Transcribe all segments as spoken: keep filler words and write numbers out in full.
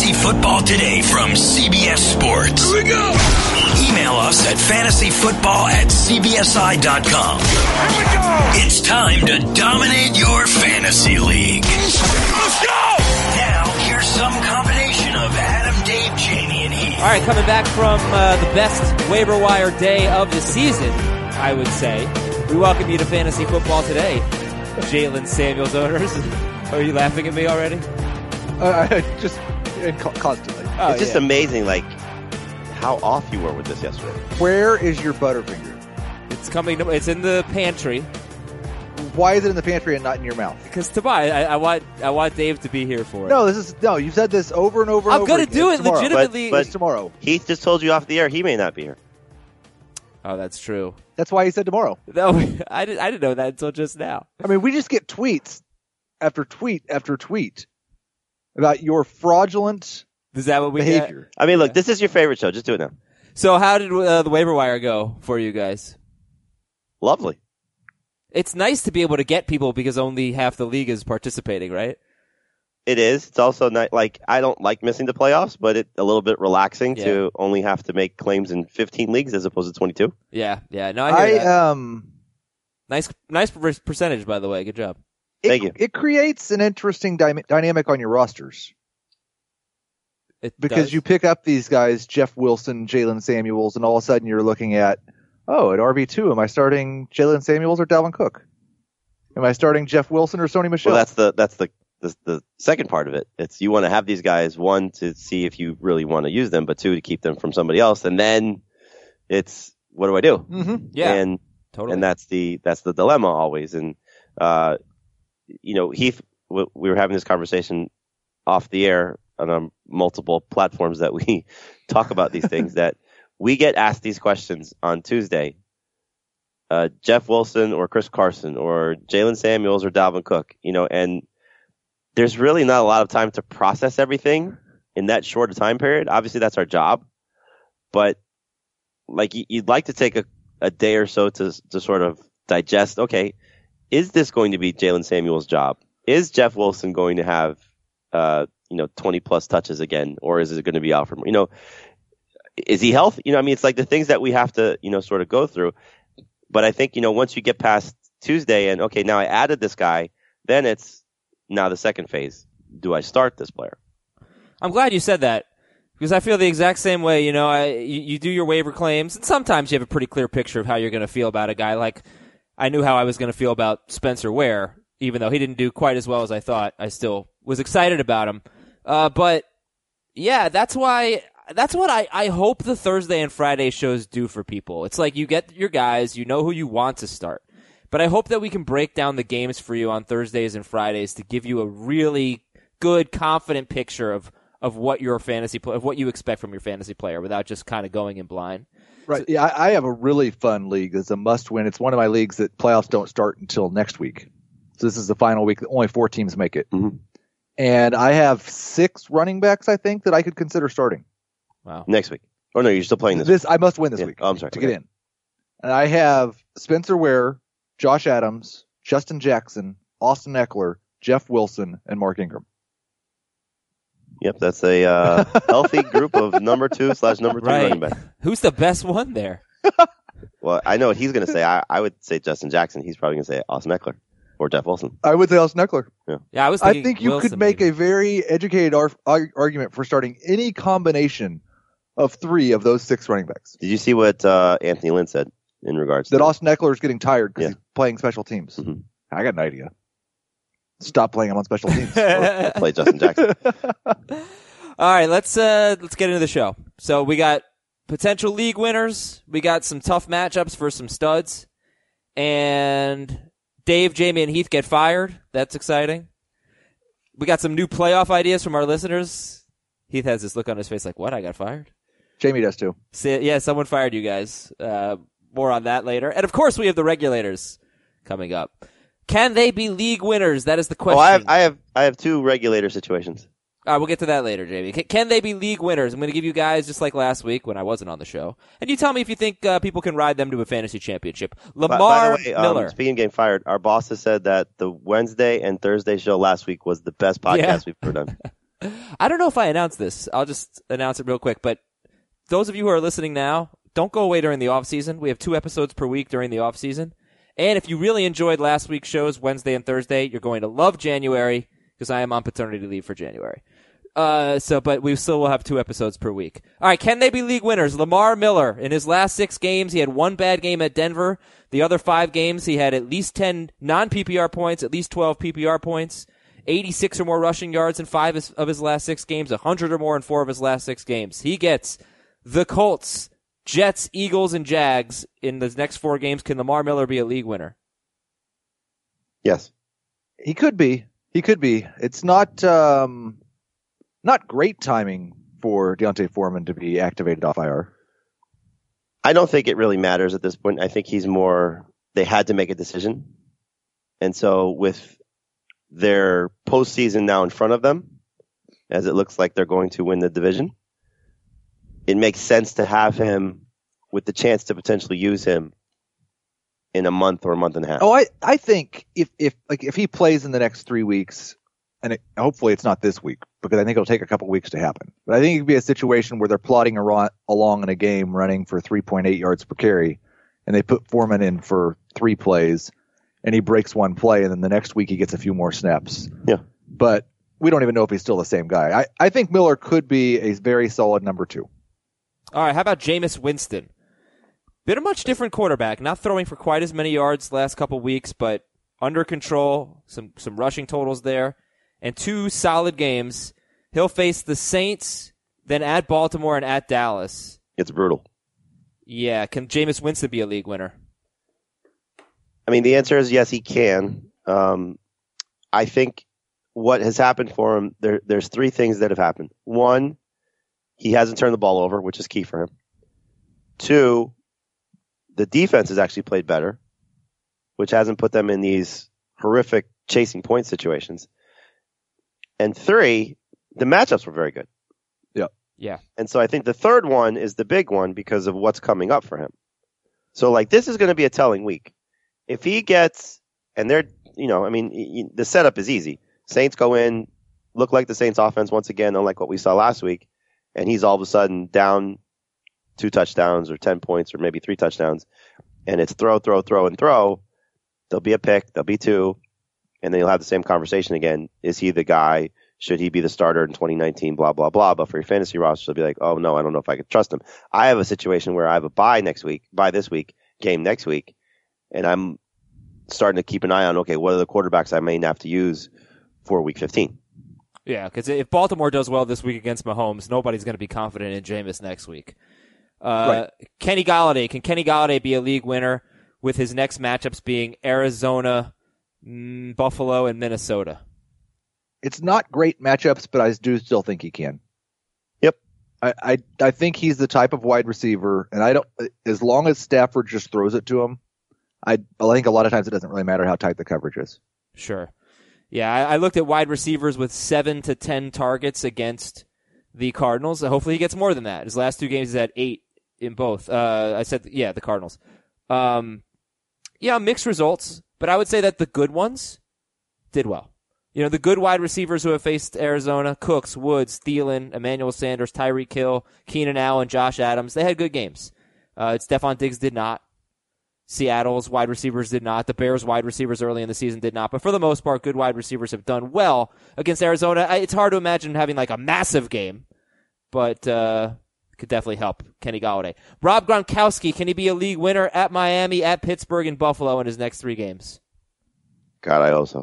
Fantasy Football Today from C B S Sports. Here we go. Email us at fantasyfootball at c b s i dot com. Here we go. It's time to dominate your fantasy league. Let's go. Now, here's some combination of Adam, Dave, Jamie, and Heath. All right, coming back from uh, the best waiver wire day of the season, I would say. We welcome you to Fantasy Football Today, Jalen Samuels owners. Are you laughing at me already? Uh, I just constantly. Oh, it's just yeah. amazing, like, how off you were with this yesterday. Where is your Butterfinger? It's coming. It's in the pantry. Why is it in the pantry and not in your mouth? Because to buy, I, I want, I want Dave to be here for it. No, this is no. You've said this over and over. And I'm over gonna again. do It's it tomorrow. legitimately. But- It's tomorrow. Heath just told you off the air he may not be here. Oh, that's true. That's why he said tomorrow. No, I didn't. I didn't know that until just now. I mean, we just get tweets after tweet after tweet about your fraudulent Is that what we get? behavior. I mean, look, this is your favorite show. Just do it now. So, how did uh, the waiver wire go for you guys? Lovely. It's nice to be able to get people because only half the league is participating, right? It is. It's also not like I don't like missing the playoffs, but it's a little bit relaxing Yeah. to only have to make claims in fifteen leagues as opposed to twenty-two. Yeah, yeah. No, I I hear that. um, Nice, nice per- percentage, by the way. Good job. it, Thank you. It creates an interesting dy- dynamic on your rosters It because does. you pick up these guys, Jeff Wilson, Jalen Samuels, and all of a sudden you're looking at, oh, at R B two, am I starting Jalen Samuels or Dalvin Cook? Am I starting Jeff Wilson or Sony Michel? Well, that's the that's the, the the second part of it. It's you want to have these guys, one, to see if you really want to use them, but two, to keep them from somebody else, and then it's what do I do? mm-hmm. yeah, And totally. and that's the that's the dilemma always. And uh, you know, Heath, w- we were having this conversation off the air on um, multiple platforms that we talk about these things. That we get asked these questions on Tuesday. Uh, Jeff Wilson or Chris Carson or Jalen Samuels or Dalvin Cook, you know, and there's really not a lot of time to process everything in that short a time period. Obviously, that's our job, but like you'd like to take a, a day or so to to sort of digest. Okay, is this going to be Jalen Samuels' job? Is Jeff Wilson going to have uh, you know twenty plus touches again, or is it going to be Alfred? You know, is he healthy? You know, I mean, it's like the things that we have to you know sort of go through. But I think, you know, once you get past Tuesday and, okay, now I added this guy, then it's now the second phase. Do I start this player? I'm glad you said that because I feel the exact same way. You know, I, you, you do your waiver claims, and sometimes you have a pretty clear picture of how you're going to feel about a guy. Like, I knew how I was going to feel about Spencer Ware, even though he didn't do quite as well as I thought. I still was excited about him. Uh, but, yeah, that's why... That's what I, I hope the Thursday and Friday shows do for people. It's like you get your guys, you know who you want to start. But I hope that we can break down the games for you on Thursdays and Fridays to give you a really good, confident picture of, of what your fantasy of what you expect from your fantasy player without just kind of going in blind. Right. Yeah, I, I have a really fun league that's a must-win. It's one of my leagues that playoffs don't start until next week. So this is the final week. Only four teams make it. Mm-hmm. And I have six running backs, I think, that I could consider starting. Wow. Next week. Oh, no, you're still playing this This I must win this Yeah. week Oh, I'm sorry. to Okay. get in. And I have Spencer Ware, Josh Adams, Justin Jackson, Austin Eckler, Jeff Wilson, and Mark Ingram. Yep, that's a uh, healthy group of number two slash number three Right. running back. Who's the best one there? Well, I know what he's going to say. I, I would say Justin Jackson. He's probably going to say Austin Eckler or Jeff Wilson. I would say Austin Eckler. Yeah, I was I thinking think you Wilson, could make maybe. a very educated ar- ar- argument for starting any combination of three of those six running backs. Did you see what uh, Anthony Lynn said in regards That to Austin Eckler is getting tired because Yeah. he's playing special teams. Mhm. I got an idea. Stop playing him on special teams. play Justin Jackson? All right, let's uh let's get into the show. So we got potential league winners. We got some tough matchups for some studs. And Dave, Jamie, and Heath get fired. That's exciting. We got some new playoff ideas from our listeners. Heath has this look on his face like, what? I got fired? Jamie does too. So, yeah, someone fired you guys. Uh, more on that later. And, of course, we have the regulators coming up. Can they be league winners? That is the question. Oh, I have, I have, I have two regulator situations. All right, we'll get to that later, Jamie. Can, can they be league winners? I'm going to give you guys, just like last week when I wasn't on the show, and you tell me if you think uh, people can ride them to a fantasy championship. Lamar by, by the way, um, Miller. speaking of getting fired, our boss has said that the Wednesday and Thursday show last week was the best podcast Yeah. we've ever done. I don't know if I announced this. I'll just announce it real quick. But those of you who are listening now, don't go away during the off season. We have two episodes per week during the off season. And if you really enjoyed last week's shows, Wednesday and Thursday, you're going to love January because I am on paternity leave for January. Uh, so, but we still will have two episodes per week. All right, can they be league winners? Lamar Miller, in his last six games, he had one bad game at Denver. The other five games, he had at least ten non-P P R points, at least twelve P P R points, eighty-six or more rushing yards in five of his last six games, one hundred or more in four of his last six games. He gets the Colts, Jets, Eagles, and Jags in the next four games. Can Lamar Miller be a league winner? Yes. He could be. He could be. It's not... Um... Not great timing for Deontay Foreman to be activated off I R. I don't think it really matters at this point. I think he's more, they had to make a decision. And so with their postseason now in front of them, as it looks like they're going to win the division, it makes sense to have him with the chance to potentially use him in a month or a month and a half. Oh, I, I think if, if, like, if he plays in the next three weeks, and it, hopefully it's not this week, because I think it'll take a couple weeks to happen. But I think it could be a situation where they're plodding around, along in a game running for three point eight yards per carry, and they put Foreman in for three plays, and he breaks one play, and then the next week he gets a few more snaps. Yeah. But we don't even know if he's still the same guy. I, I think Miller could be a very solid number two. All right, how about Jameis Winston? Been a much different quarterback, not throwing for quite as many yards the last couple weeks, but under control, some some rushing totals there. And two solid games. He'll face the Saints, then at Baltimore and at Dallas. It's brutal. Yeah, can Jameis Winston be a league winner? I mean, the answer is yes, he can. Um, I think what has happened for him, there, there's three things that have happened. One, he hasn't turned the ball over, which is key for him. Two, the defense has actually played better, which hasn't put them in these horrific chasing point situations. And three, the matchups were very good. Yeah. Yeah. And so I think the third one is the big one because of what's coming up for him. So, like, this is going to be a telling week. If he gets, and they're, you know, I mean, the setup is easy. Saints go in, look like the Saints offense once again, unlike what we saw last week, and he's all of a sudden down two touchdowns or ten points or maybe three touchdowns, and it's throw, throw, throw, and throw. There'll be a pick, there'll be two. And then you'll have the same conversation again. Is he the guy? Should he be the starter in twenty nineteen? Blah, blah, blah. But for your fantasy roster, they'll be like, oh, no, I don't know if I could trust him. I have a situation where I have a bye next week, bye this week, game next week. And I'm starting to keep an eye on, okay, what are the quarterbacks I may have to use for week fifteen? Yeah, because if Baltimore does well this week against Mahomes, nobody's going to be confident in Jameis next week. Uh, right. Kenny Golladay. Can Kenny Golladay be a league winner with his next matchups being Arizona, Mm, Buffalo, and Minnesota? It's not great matchups, but I do still think he can. Yep. I, I, I think he's the type of wide receiver, and I don't, as long as Stafford just throws it to him, I, I think a lot of times it doesn't really matter how tight the coverage is. Sure. Yeah, I, I looked at wide receivers with seven to ten targets against the Cardinals. Hopefully he gets more than that. His last two games he's had eight in both. Uh, I said, yeah, the Cardinals. Um, yeah, mixed results. But I would say that the good ones did well. You know, the good wide receivers who have faced Arizona, Cooks, Woods, Thielen, Emmanuel Sanders, Tyreek Hill, Keenan Allen, Josh Adams, they had good games. Uh, Stephon Diggs did not. Seattle's wide receivers did not. The Bears' wide receivers early in the season did not. But for the most part, good wide receivers have done well against Arizona. It's hard to imagine having like a massive game, but uh, could definitely help Kenny Golladay. Rob Gronkowski, can he be a league winner at Miami, at Pittsburgh, and Buffalo in his next three games? God, I hope so.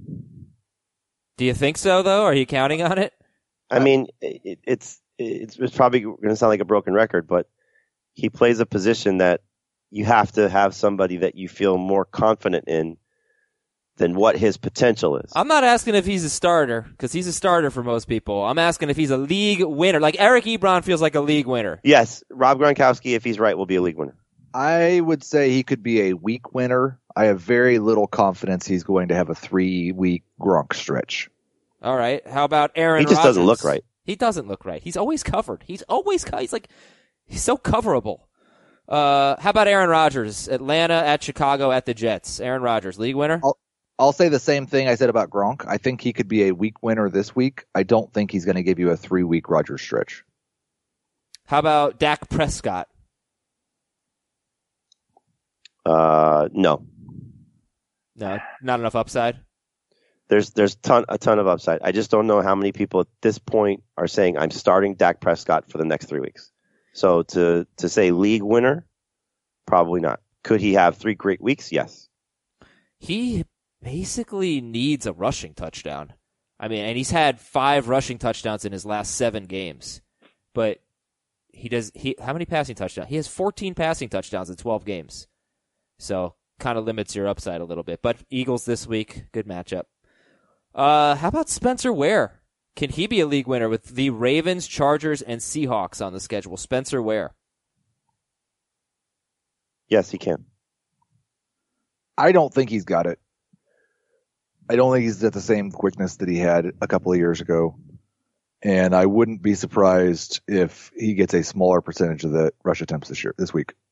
Do you think so, though? Are you counting on it? I mean, it, it's, it's it's probably going to sound like a broken record, but he plays a position that you have to have somebody that you feel more confident in than what his potential is. I'm not asking if he's a starter, because he's a starter for most people. I'm asking if he's a league winner. Like Eric Ebron feels like a league winner. Yes, Rob Gronkowski, if he's right, will be a league winner. I would say he could be a week winner. I have very little confidence he's going to have a three-week Gronk stretch. All right. How about Aaron He just Rodgers? doesn't look right. He doesn't look right. He's always covered. He's always co- he's like he's so coverable. Uh, how about Aaron Rodgers? Atlanta, at Chicago, at the Jets. Aaron Rodgers, league winner? I'll, I'll say the same thing I said about Gronk. I think he could be a week winner this week. I don't think he's going to give you a three-week Rodgers stretch. How about Dak Prescott? Uh, no. No, not enough upside. There's there's ton a ton of upside. I just don't know how many people at this point are saying I'm starting Dak Prescott for the next three weeks. So to to say league winner, probably not. Could he have three great weeks? Yes. He basically needs a rushing touchdown. I mean, and he's had five rushing touchdowns in his last seven games. But he does he how many passing touchdowns? He has fourteen passing touchdowns in twelve games. So kind of limits your upside a little bit. But Eagles this week, good matchup. Uh, how about Spencer Ware? Can he be a league winner with the Ravens, Chargers, and Seahawks on the schedule? Spencer Ware. Yes, he can. I don't think he's got it. I don't think he's at the same quickness that he had a couple of years ago. And I wouldn't be surprised if he gets a smaller percentage of the rush attempts this year, this week.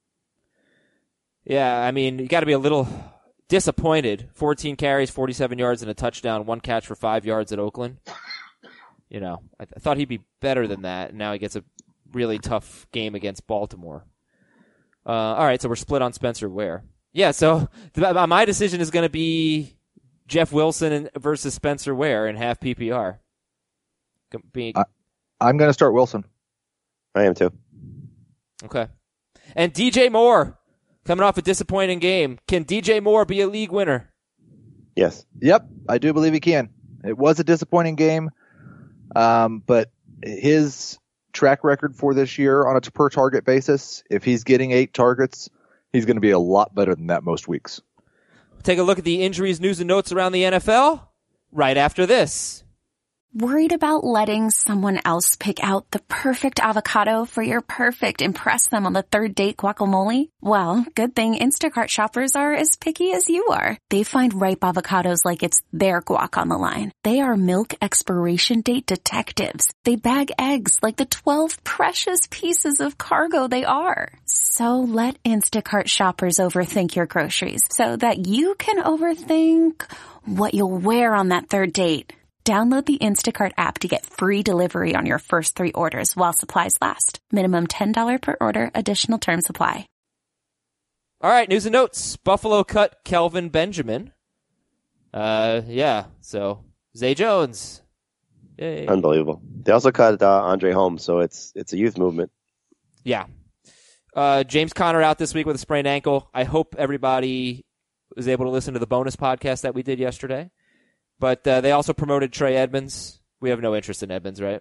Yeah, I mean, you got to be a little disappointed. fourteen carries, forty-seven yards, and a touchdown, one catch for five yards at Oakland. You know, I, th- I thought he'd be better than that. And now he gets a really tough game against Baltimore. Uh, all right, so we're split on Spencer Ware. Yeah, so th- my decision is going to be Jeff Wilson versus Spencer Ware in half P P R. Being... I, I'm going to start Wilson. I am too. Okay. And D J Moore, coming off a disappointing game. Can D J Moore be a league winner? Yes. Yep, I do believe he can. It was a disappointing game, um, but his track record for this year on a per target basis, if he's getting eight targets, he's going to be a lot better than that most weeks. Take a look at the injuries, news, and notes around the N F L right after this. Worried about letting someone else pick out the perfect avocado for your perfect impress them on the third date guacamole? Well, good thing Instacart shoppers are as picky as you are. They find ripe avocados like it's their guac on the line. They are milk expiration date detectives. They bag eggs like the twelve precious pieces of cargo they are. So let Instacart shoppers overthink your groceries so that you can overthink what you'll wear on that third date. Download the Instacart app to get free delivery on your first three orders while supplies last. Minimum ten dollars per order. Additional terms apply. All right, news and notes. Buffalo cut Kelvin Benjamin. Uh, yeah, so Zay Jones. Yay. Unbelievable. They also cut uh, Andre Holmes, so it's it's a youth movement. Yeah. Uh, James Conner out this week with a sprained ankle. I hope everybody was able to listen to the bonus podcast that we did yesterday. But uh, they also promoted Trey Edmonds. We have no interest in Edmonds, right?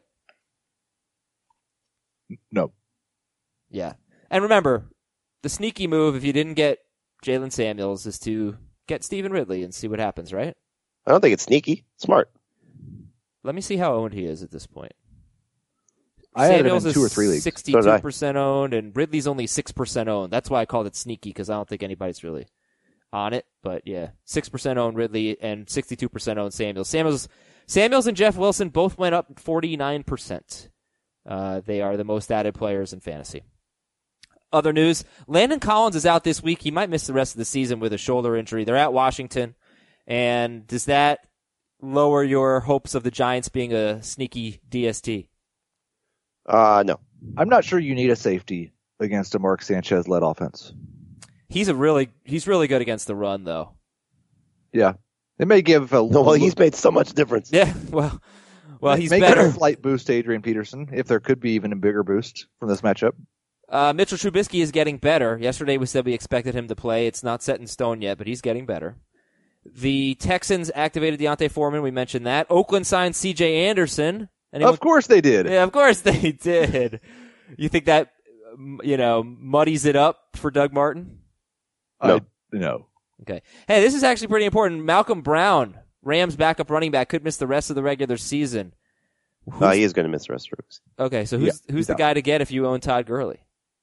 No. Yeah. And remember, the sneaky move, if you didn't get Jalen Samuels, is to get Stephen Ridley and see what happens, right? I don't think it's sneaky. Smart. Let me see how owned he is at this point. I had him Samuels in two or three is leagues. sixty-two percent owned, and Ridley's only six percent owned. That's why I called it sneaky, because I don't think anybody's really on it, but yeah, six percent owned Ridley and sixty-two percent owned Samuels. Samuels, Samuels and Jeff Wilson both went up forty-nine percent. Uh, they are the most added players in fantasy. Other news, Landon Collins is out this week. He might miss the rest of the season with a shoulder injury. They're at Washington, and does that lower your hopes of the Giants being a sneaky D S T? Uh, no. I'm not sure you need a safety against a Mark Sanchez-led offense. He's a really he's really good against the run, though. Yeah, they may give a no. Well, he's made so much difference. Yeah, well, well, he's may better. Give a slight boost to Adrian Peterson, if there could be even a bigger boost from this matchup. Uh, Mitchell Trubisky is getting better. Yesterday we said we expected him to play. It's not set in stone yet, but he's getting better. The Texans activated Deontay Foreman. We mentioned that. Oakland signed C J Anderson. Anyone? Of course they did. Yeah, of course they did. You think that, you know, muddies it up for Doug Martin? No. I, no. Okay. Hey, this is actually pretty important. Malcolm Brown, Rams backup running back, could miss the rest of the regular season. Uh, he is going to miss the rest of the Okay, so who's yeah, who's the out. guy to get if you own Todd Gurley?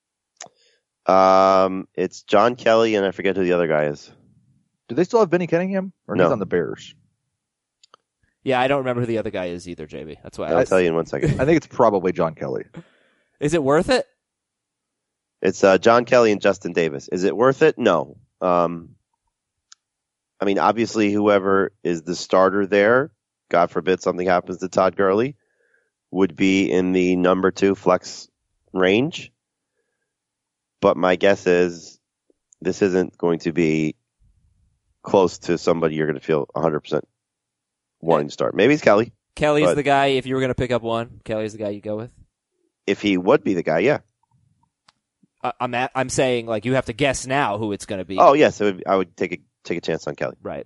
Um, it's John Kelly, and I forget who the other guy is. Do they still have Benny Cunningham? Or no. He's on the Bears? Yeah, I don't remember who the other guy is either, J B. That's why I'll I tell you in one second. I think it's probably John Kelly. Is it worth it? It's uh, John Kelly and Justin Davis. Is it worth it? No. Um, I mean, obviously, whoever is the starter there, God forbid something happens to Todd Gurley, would be in the number two flex range. But my guess is this isn't going to be close to somebody you're going to feel one hundred percent wanting to start. Maybe it's Kelly. Kelly's but the guy, if you were going to pick up one, Kelly's the guy you go with? If he would be the guy, yeah. I, I'm at, I'm saying, like, you have to guess now who it's going to be. Oh, yes, it would, I would take a take a chance on Kelly. Right.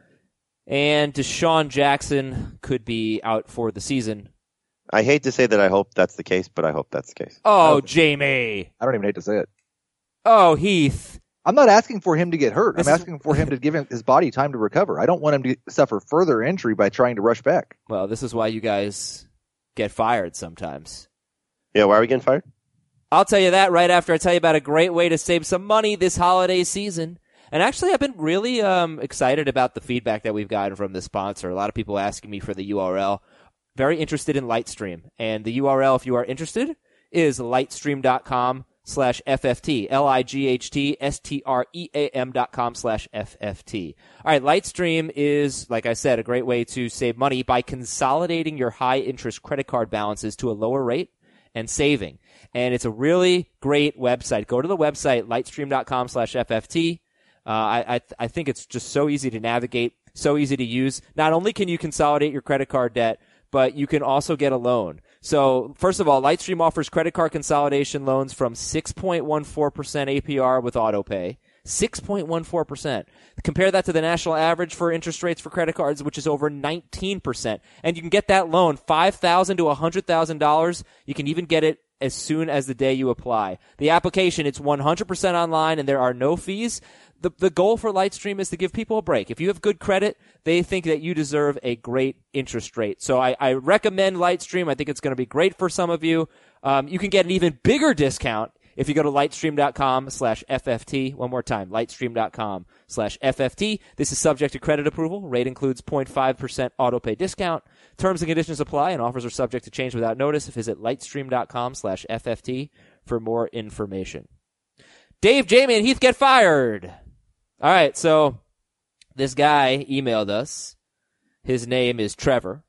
And Deshaun Jackson could be out for the season. I hate to say that I hope that's the case, but I hope that's the case. Oh, Oh. Jamie. I don't even hate to say it. Oh, Heath. I'm not asking for him to get hurt. This I'm is- asking for him to give him his body time to recover. I don't want him to suffer further injury by trying to rush back. Well, this is why you guys get fired sometimes. Yeah, why are we getting fired? I'll tell you that right after I tell you about a great way to save some money this holiday season. And actually, I've been really um, excited about the feedback that we've gotten from the sponsor. A lot of people asking me for the U R L. Very interested in Lightstream. And the U R L, if you are interested, is lightstream.com slash FFT. L I G H T S T R E A M dot com slash F F T. All right, Lightstream is, like I said, a great way to save money by consolidating your high-interest credit card balances to a lower rate and saving. And it's a really great website. Go to the website, lightstream.com slash FFT. Uh, I, I, I think it's just so easy to navigate, so easy to use. Not only can you consolidate your credit card debt, but you can also get a loan. So, first of all, Lightstream offers credit card consolidation loans from six point one four percent A P R with AutoPay. six point one four percent. Compare that to the national average for interest rates for credit cards, which is over nineteen percent. And you can get that loan, five thousand dollars to one hundred thousand dollars. You can even get it as soon as the day you apply. The application, it's one hundred percent online, and there are no fees. The the goal for Lightstream is to give people a break. If you have good credit, they think that you deserve a great interest rate. So I, I recommend Lightstream. I think it's going to be great for some of you. Um, you can get an even bigger discount if you go to lightstream.com slash FFT. One more time, lightstream.com slash FFT. This is subject to credit approval. Rate includes zero point five percent autopay discount. Terms and conditions apply, and offers are subject to change without notice. Visit lightstream.com slash FFT for more information. Dave, Jamie, and Heath get fired. All right, so this guy emailed us. His name is Trevor,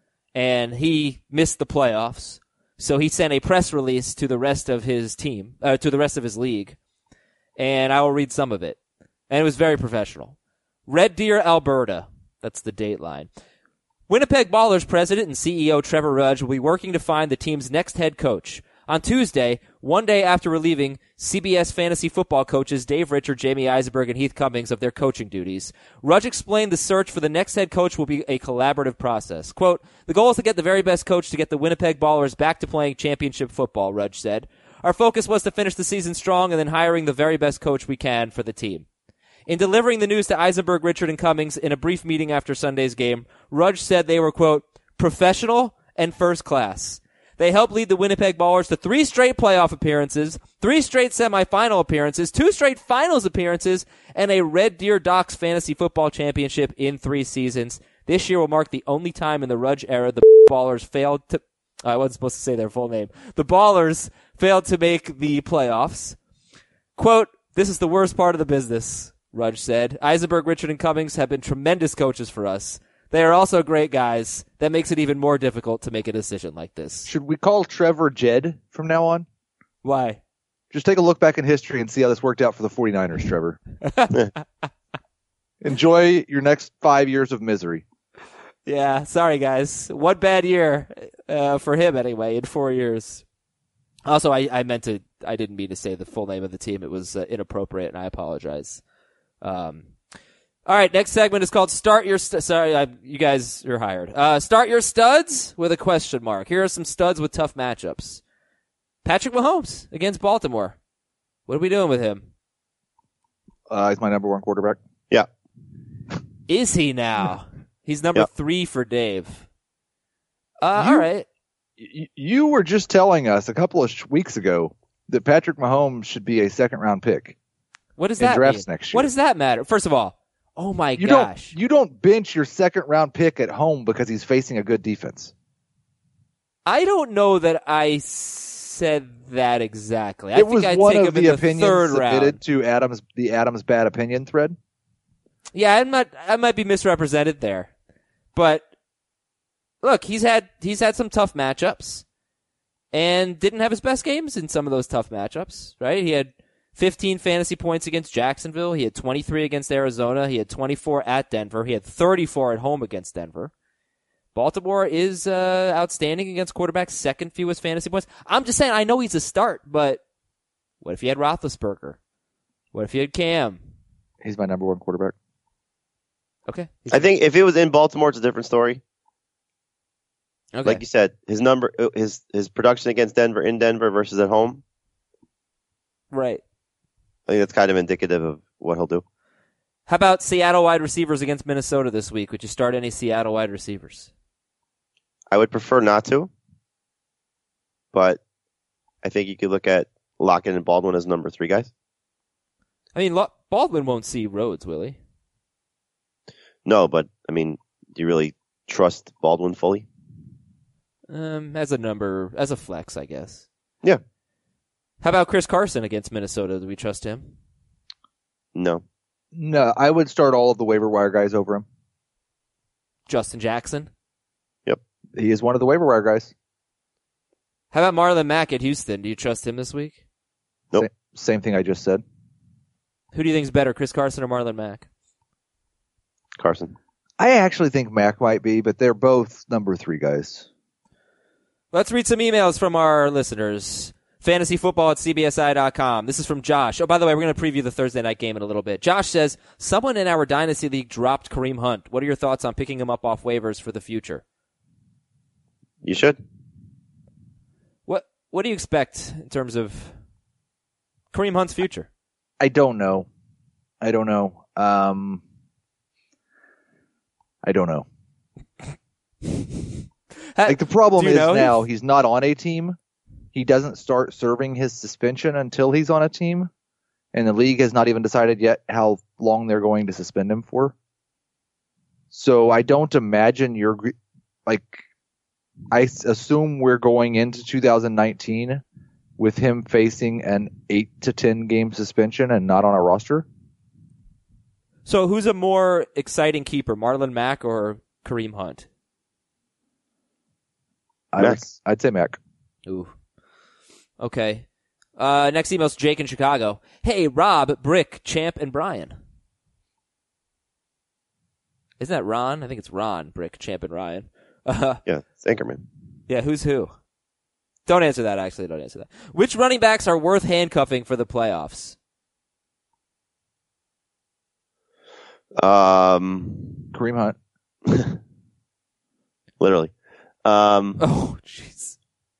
and he missed the playoffs. So he sent a press release to the rest of his team, uh, to the rest of his league, and I will read some of it. And it was very professional. Red Deer, Alberta. That's the date line. Winnipeg Ballers president and C E O Trevor Rudge will be working to find the team's next head coach. On Tuesday, one day after relieving C B S fantasy football coaches Dave Richard, Jamie Eisenberg, and Heath Cummings of their coaching duties, Rudge explained the search for the next head coach will be a collaborative process. Quote, "The goal is to get the very best coach to get the Winnipeg Ballers back to playing championship football," Rudge said. "Our focus was to finish the season strong and then hiring the very best coach we can for the team." In delivering the news to Eisenberg, Richard, and Cummings in a brief meeting after Sunday's game, Rudge said they were, quote, "professional and first class." They helped lead the Winnipeg Ballers to three straight playoff appearances, three straight semifinal appearances, two straight finals appearances, and a Red Deer Docs Fantasy Football Championship in three seasons. This year will mark the only time in the Rudge era the Ballers failed to... I wasn't supposed to say their full name. The Ballers failed to make the playoffs. Quote, "This is the worst part of the business," Rudge said. "Eisenberg, Richard, and Cummings have been tremendous coaches for us. They are also great guys. That makes it even more difficult to make a decision like this." Should we call Trevor Jed from now on? Why? Just take a look back in history and see how this worked out for the 49ers, Trevor. Enjoy your next five years of misery. Yeah, sorry guys. One bad year uh, for him anyway in four years. Also, I, I meant to, I didn't mean to say the full name of the team. It was uh, inappropriate, and I apologize. Um, all right, next segment is called Start Your, st- sorry, I, you guys are hired. Uh, Start Your Studs with a question mark. Here are some studs with tough matchups. Patrick Mahomes against Baltimore. What are we doing with him? Uh, he's my number one quarterback. Yeah. Is he now? He's number Yep. three for Dave. Uh, You- all right. Y- You were just telling us a couple of sh- weeks ago that Patrick Mahomes should be a second round pick. What does in that drafts mean? next What year. does that matter? First of all, oh my You gosh. don't you don't bench your second round pick at home because he's facing a good defense. I don't know that I said that exactly. I It think was I'd one take of him the in the opinions third submitted round. to Adams the Adams bad opinion thread. Yeah, I might I might be misrepresented there, but look, he's had he's had some tough matchups, and didn't have his best games in some of those tough matchups. Right? He had fifteen fantasy points against Jacksonville. He had twenty-three against Arizona. He had twenty-four at Denver. He had thirty-four at home against Denver. Baltimore is uh, outstanding against quarterbacks, second fewest fantasy points. I'm just saying, I know he's a start, but what if you had Roethlisberger? What if you had Cam? He's my number one quarterback. Okay. I think if it was in Baltimore, it's a different story. Okay. Like you said, his number, his his production against Denver in Denver versus at home. Right. I think that's kind of indicative of what he'll do. How about Seattle wide receivers against Minnesota this week? Would you start any Seattle wide receivers? I would prefer not to, but I think you could look at Lockett and Baldwin as number three guys. I mean, Baldwin won't see Rhodes, will he? No, but I mean, do you really trust Baldwin fully? Um, as a number, as a flex, I guess. Yeah. How about Chris Carson against Minnesota? Do we trust him? No. No, I would start all of the waiver wire guys over him. Justin Jackson? Yep. He is one of the waiver wire guys. How about Marlon Mack at Houston? Do you trust him this week? Nope. Same, same thing I just said. Who do you think is better, Chris Carson or Marlon Mack? Carson. I actually think Mac might be, but they're both number three guys. Let's read some emails from our listeners. Fantasy football at C B S I dot com. This is from Josh. Oh, by the way, we're going to preview the Thursday night game in a little bit. Josh says, someone in our Dynasty League dropped Kareem Hunt. What are your thoughts on picking him up off waivers for the future? You should. What What do you expect in terms of Kareem Hunt's future? I don't know. I don't know. Um, I don't know. Like the problem is now he's not on a team. He doesn't start serving his suspension until he's on a team, and the league has not even decided yet how long they're going to suspend him for. So I don't imagine you're like. I assume we're going into two thousand nineteen with him facing an eight to ten game suspension and not on a roster. So who's a more exciting keeper, Marlon Mack or Kareem Hunt? I'd, I'd say Mack. Ooh. Okay. Uh, next email's Jake in Chicago. Hey, Rob, Brick, Champ, and Brian. Isn't that Ron? I think it's Ron, Brick, Champ, and Ryan. Uh, yeah, it's Anchorman. Yeah, who's who? Don't answer that, actually. Don't answer that. Which running backs are worth handcuffing for the playoffs? Um, Kareem Hunt. Literally. Um, oh, jeez.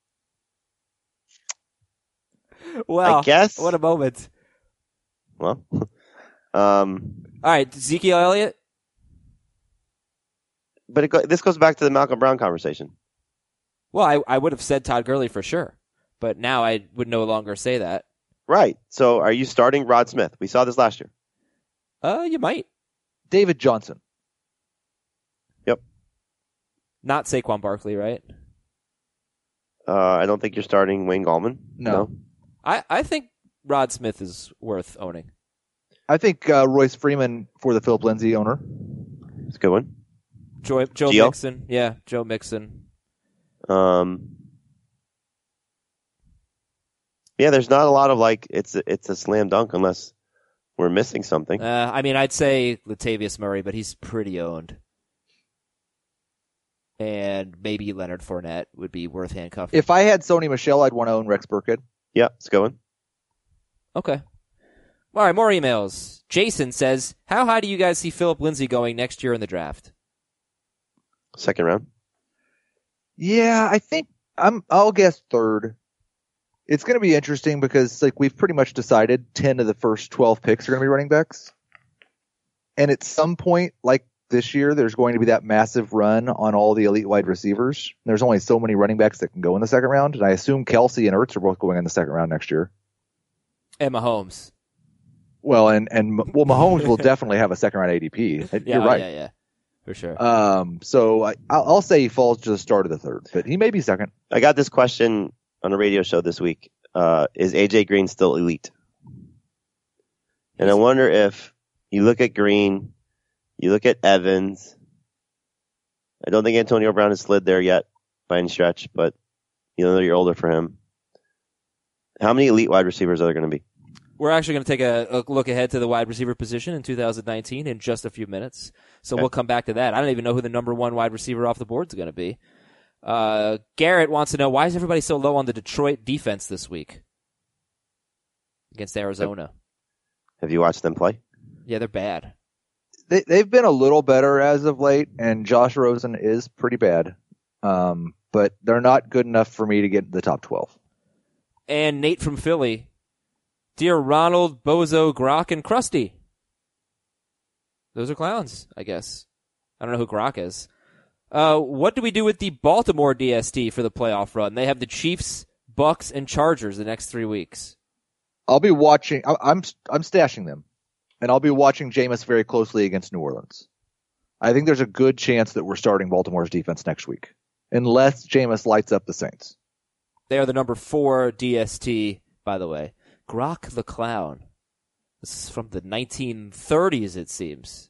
Wow. I guess. What a moment. Well, um, all right, Ezekiel Elliott. But it go, this goes back to the Malcolm Brown conversation. Well, I, I would have said Todd Gurley for sure, but now I would no longer say that. Right. So are you starting Rod Smith? We saw this last year. Uh, you might. David Johnson. Yep. Not Saquon Barkley, right? Uh, I don't think you're starting Wayne Gallman. No. no. I, I think Rod Smith is worth owning. I think uh, Royce Freeman for the Philip Lindsay owner. It's a good one. Joe, Joe Gio? Mixon. Yeah, Joe Mixon. Um. Yeah, there's not a lot of like, it's a, it's a slam dunk unless we're missing something. Uh, I mean, I'd say Latavius Murray, but he's pretty owned. And maybe Leonard Fournette would be worth handcuffing. If I had Sony Michel, I'd want to own Rex Burkhead. Yeah, it's going. Okay. All right, more emails. Jason says, how high do you guys see Philip Lindsay going next year in the draft? Second round. Yeah, I think I'm. I'll guess third. It's going to be interesting because like we've pretty much decided ten of the first twelve picks are going to be running backs, and at some point, like this year, there's going to be that massive run on all the elite wide receivers. There's only so many running backs that can go in the second round, and I assume Kelsey and Ertz are both going in the second round next year. And Mahomes. Well, and and well, Mahomes will definitely have a second round A D P. You're yeah, right. Yeah, yeah, for sure. Um, so I, I'll, I'll say he falls to the start of the third, but he may be second. I got this question on a radio show this week. Uh, is A J Green still elite? And I wonder if you look at Green You look at Evans. I don't think Antonio Brown has slid there yet by any stretch, but you know you're older for him. How many elite wide receivers are there going to be? We're actually going to take a, a look ahead to the wide receiver position in two thousand nineteen in just a few minutes. So okay. We'll come back to that. I don't even know who the number one wide receiver off the board is going to be. Uh, Garrett wants to know, why is everybody so low on the Detroit defense this week against Arizona? Have you watched them play? Yeah, they're bad. They, they've been a little better as of late, and Josh Rosen is pretty bad. Um, but they're not good enough for me to get the top twelve. And Nate from Philly. Dear Ronald, Bozo, Grok, and Krusty. Those are clowns, I guess. I don't know who Grok is. Uh, what do we do with the Baltimore D S T for the playoff run? They have the Chiefs, Bucks, and Chargers the next three weeks. I'll be watching. I'm I'm stashing them, and I'll be watching Jameis very closely against New Orleans. I think there's a good chance that we're starting Baltimore's defense next week, unless Jameis lights up the Saints. They are the number four D S T, by the way. Grok the Clown. This is from the nineteen thirties, it seems.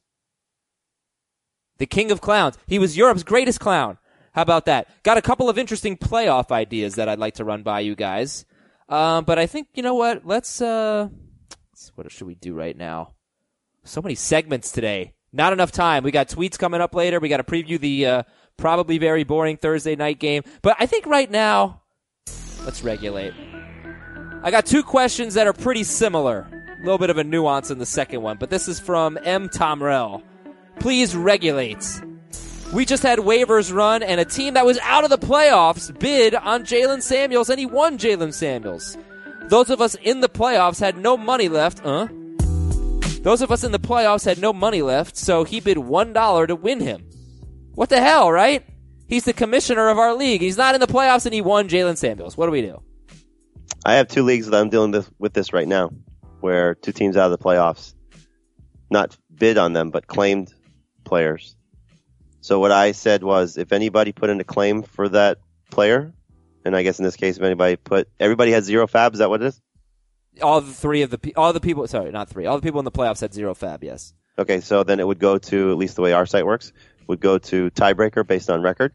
The king of clowns. He was Europe's greatest clown. How about that? Got a couple of interesting playoff ideas that I'd like to run by you guys. Um, but I think, you know what? Let's, uh, what should we do right now? So many segments today. Not enough time. We got tweets coming up later. We got to preview the, uh, probably very boring Thursday night game. But I think right now, let's regulate. I got two questions that are pretty similar. A little bit of a nuance in the second one, but this is from M. Tomrell. Please regulate. We just had waivers run, and a team that was out of the playoffs bid on Jalen Samuels, and he won Jalen Samuels. Those of us in the playoffs had no money left. Huh? Those of us in the playoffs had no money left, so he bid one dollar to win him. What the hell, right? He's the commissioner of our league. He's not in the playoffs, and he won Jalen Samuels. What do we do? I have two leagues that I'm dealing with, with this right now, where two teams out of the playoffs not bid on them, but claimed players. So what I said was, if anybody put in a claim for that player, and I guess in this case, if anybody put, everybody had zero fab, is that what it is? All the three of the, all the people, sorry, not three, all the people in the playoffs had zero fab, yes. Okay, so then it would go to, at least the way our site works, would go to tiebreaker based on record.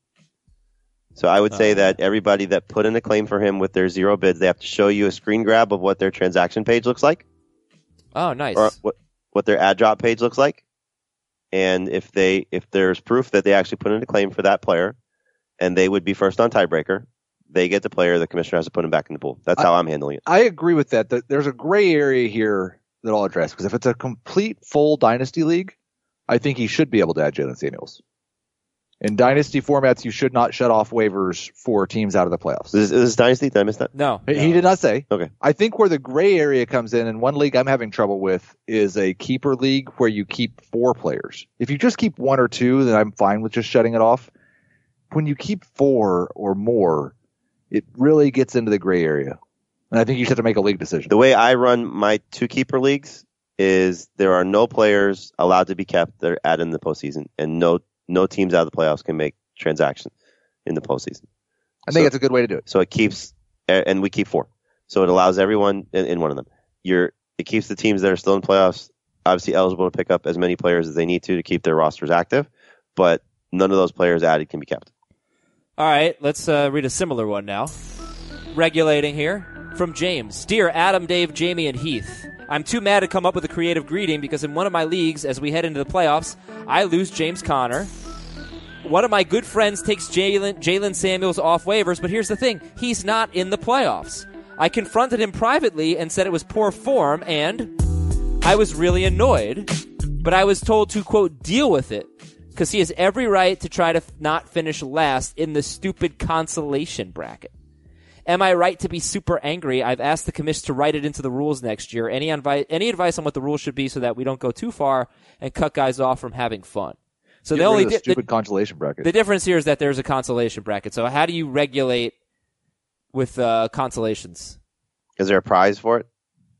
So I would say uh, that everybody that put in a claim for him with their zero bids, they have to show you a screen grab of what their transaction page looks like. Oh, nice. Or what, what their ad drop page looks like. And if they if there's proof that they actually put in a claim for that player, and they would be first on tiebreaker, they get the player. The commissioner has to put him back in the pool. That's I, how I'm handling it. I agree with that. There's a gray area here that I'll address, because if it's a complete full dynasty league, I think he should be able to add Jalen Samuels. In dynasty formats, you should not shut off waivers for teams out of the playoffs. Is, is this dynasty? Did I miss that? No. He no. did not say. Okay. I think where the gray area comes in, and one league I'm having trouble with, is a keeper league where you keep four players. If you just keep one or two, then I'm fine with just shutting it off. When you keep four or more, it really gets into the gray area. And I think you should have to make a league decision. The way I run my two keeper leagues is there are no players allowed to be kept that are added in the postseason, and no No teams out of the playoffs can make transactions in the postseason. I think so, that's a good way to do it. So it keeps, and we keep four. So it allows everyone in, in one of them. You're, it keeps the teams that are still in playoffs obviously eligible to pick up as many players as they need to to keep their rosters active, but none of those players added can be kept. All right, let's uh, read a similar one now. Regulating here from James. Dear Adam, Dave, Jamie, and Heath, I'm too mad to come up with a creative greeting because in one of my leagues, as we head into the playoffs, I lose James Conner. One of my good friends takes Jalen Jalen Samuels off waivers, but here's the thing. He's not in the playoffs. I confronted him privately and said it was poor form, and I was really annoyed. But I was told to, quote, deal with it, because he has every right to try to f- not finish last in the stupid consolation bracket. Am I right to be super angry? I've asked the commission to write it into the rules next year. Any, invi- any advice on what the rules should be so that we don't go too far and cut guys off from having fun? So Get the only rid of the di- stupid the, consolation bracket. The difference here is that there's a consolation bracket. So how do you regulate with uh, consolations? Is there a prize for it?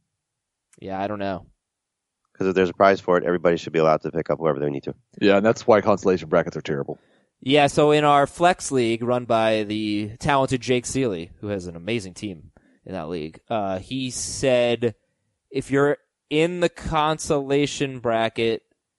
Yeah, I don't know. Because if there's a prize for it, everybody should be allowed to pick up whoever they need to. Yeah, and that's why consolation brackets are terrible. Yeah, so in our Flex League, run by the talented Jake Seeley, who has an amazing team in that league, uh, he said if you're in the consolation bracket,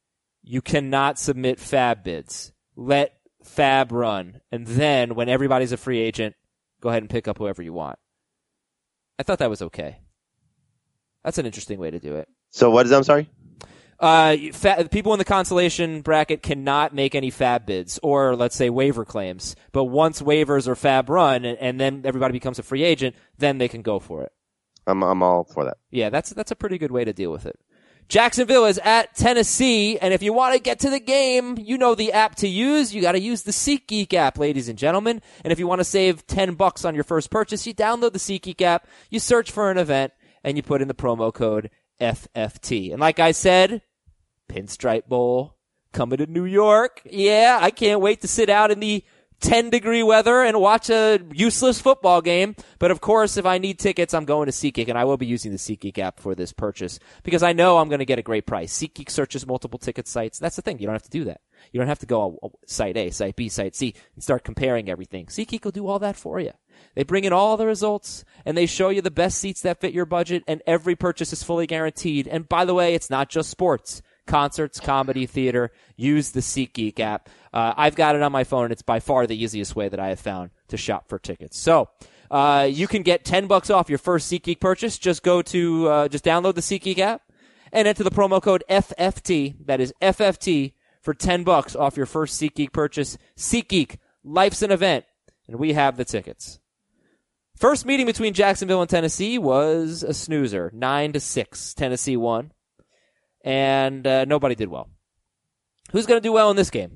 you cannot submit fab bids. Let fab run. And then when everybody's a free agent, go ahead and pick up whoever you want. I thought that was okay. That's an interesting way to do it. So what is that? I'm sorry? Uh, fa- people in the consolation bracket cannot make any fab bids or, let's say, waiver claims. But once waivers or fab run and, and then everybody becomes a free agent, then they can go for it. I'm I'm all for that. Yeah, that's that's a pretty good way to deal with it. Jacksonville is at Tennessee, and if you want to get to the game, you know the app to use. You got to use the SeatGeek app, ladies and gentlemen. And if you want to save ten bucks on your first purchase, you download the SeatGeek app, you search for an event, and you put in the promo code F F T. And like I said, Pinstripe Bowl coming to New York. Yeah, I can't wait to sit out in the ten degree weather and watch a useless football game. But of course, if I need tickets, I'm going to SeatGeek, and I will be using the SeatGeek app for this purchase because I know I'm going to get a great price. SeatGeek searches multiple ticket sites. That's the thing. You don't have to do that. You don't have to go on site A, site B, site C, and start comparing everything. SeatGeek will do all that for you. They bring in all the results, and they show you the best seats that fit your budget, and every purchase is fully guaranteed. And by the way, it's not just sports. Concerts, comedy, theater, use the SeatGeek app. Uh, I've got it on my phone, and it's by far the easiest way that I have found to shop for tickets. So, uh, you can get ten bucks off your first SeatGeek purchase. Just go to, uh, just download the SeatGeek app and enter the promo code F F T. That is F F T for ten bucks off your first SeatGeek purchase. SeatGeek, life's an event, and we have the tickets. First meeting between Jacksonville and Tennessee was a snoozer, nine to six. Tennessee won. And uh, nobody did well. Who's going to do well in this game?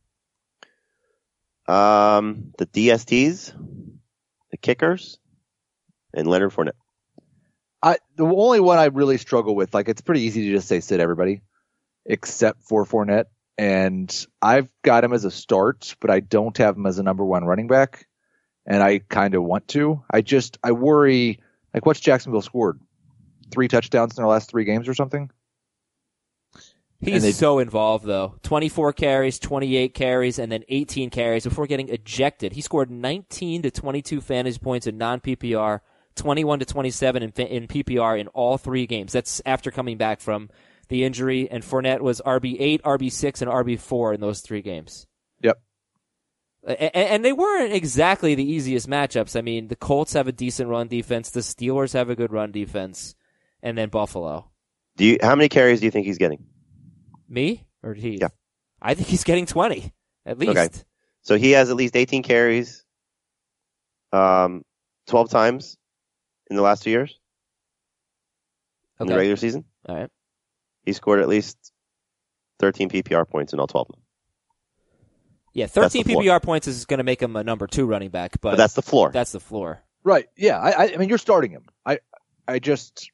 Um, the D S Ts, the kickers, and Leonard Fournette. I the only one I really struggle with, like it's pretty easy to just say sit everybody, except for Fournette. And I've got him as a start, but I don't have him as a number one running back. And I kind of want to. I just I worry. Like, what's Jacksonville scored? Three touchdowns in their last three games or something. He's they, so involved, though. twenty-four carries, twenty-eight carries, and then eighteen carries before getting ejected. He scored nineteen to twenty-two fantasy points in non-P P R, twenty-one to twenty-seven in, in P P R in all three games. That's after coming back from the injury, and Fournette was R B eight, R B six, and R B four in those three games. Yep. And, and they weren't exactly the easiest matchups. I mean, the Colts have a decent run defense, the Steelers have a good run defense, and then Buffalo. Do you? How many carries do you think he's getting? Me or he? Yeah. I think he's getting twenty, at least. Okay. So he has at least eighteen carries, um, twelve times in the last two years in Okay. the regular season. All right. He scored at least thirteen P P R points in all twelve of them. Yeah, thirteen the floor. P P R points is going to make him a number two running back, but, But that's the floor. that's the floor. Right. Yeah. I, I I mean, you're starting him. I I just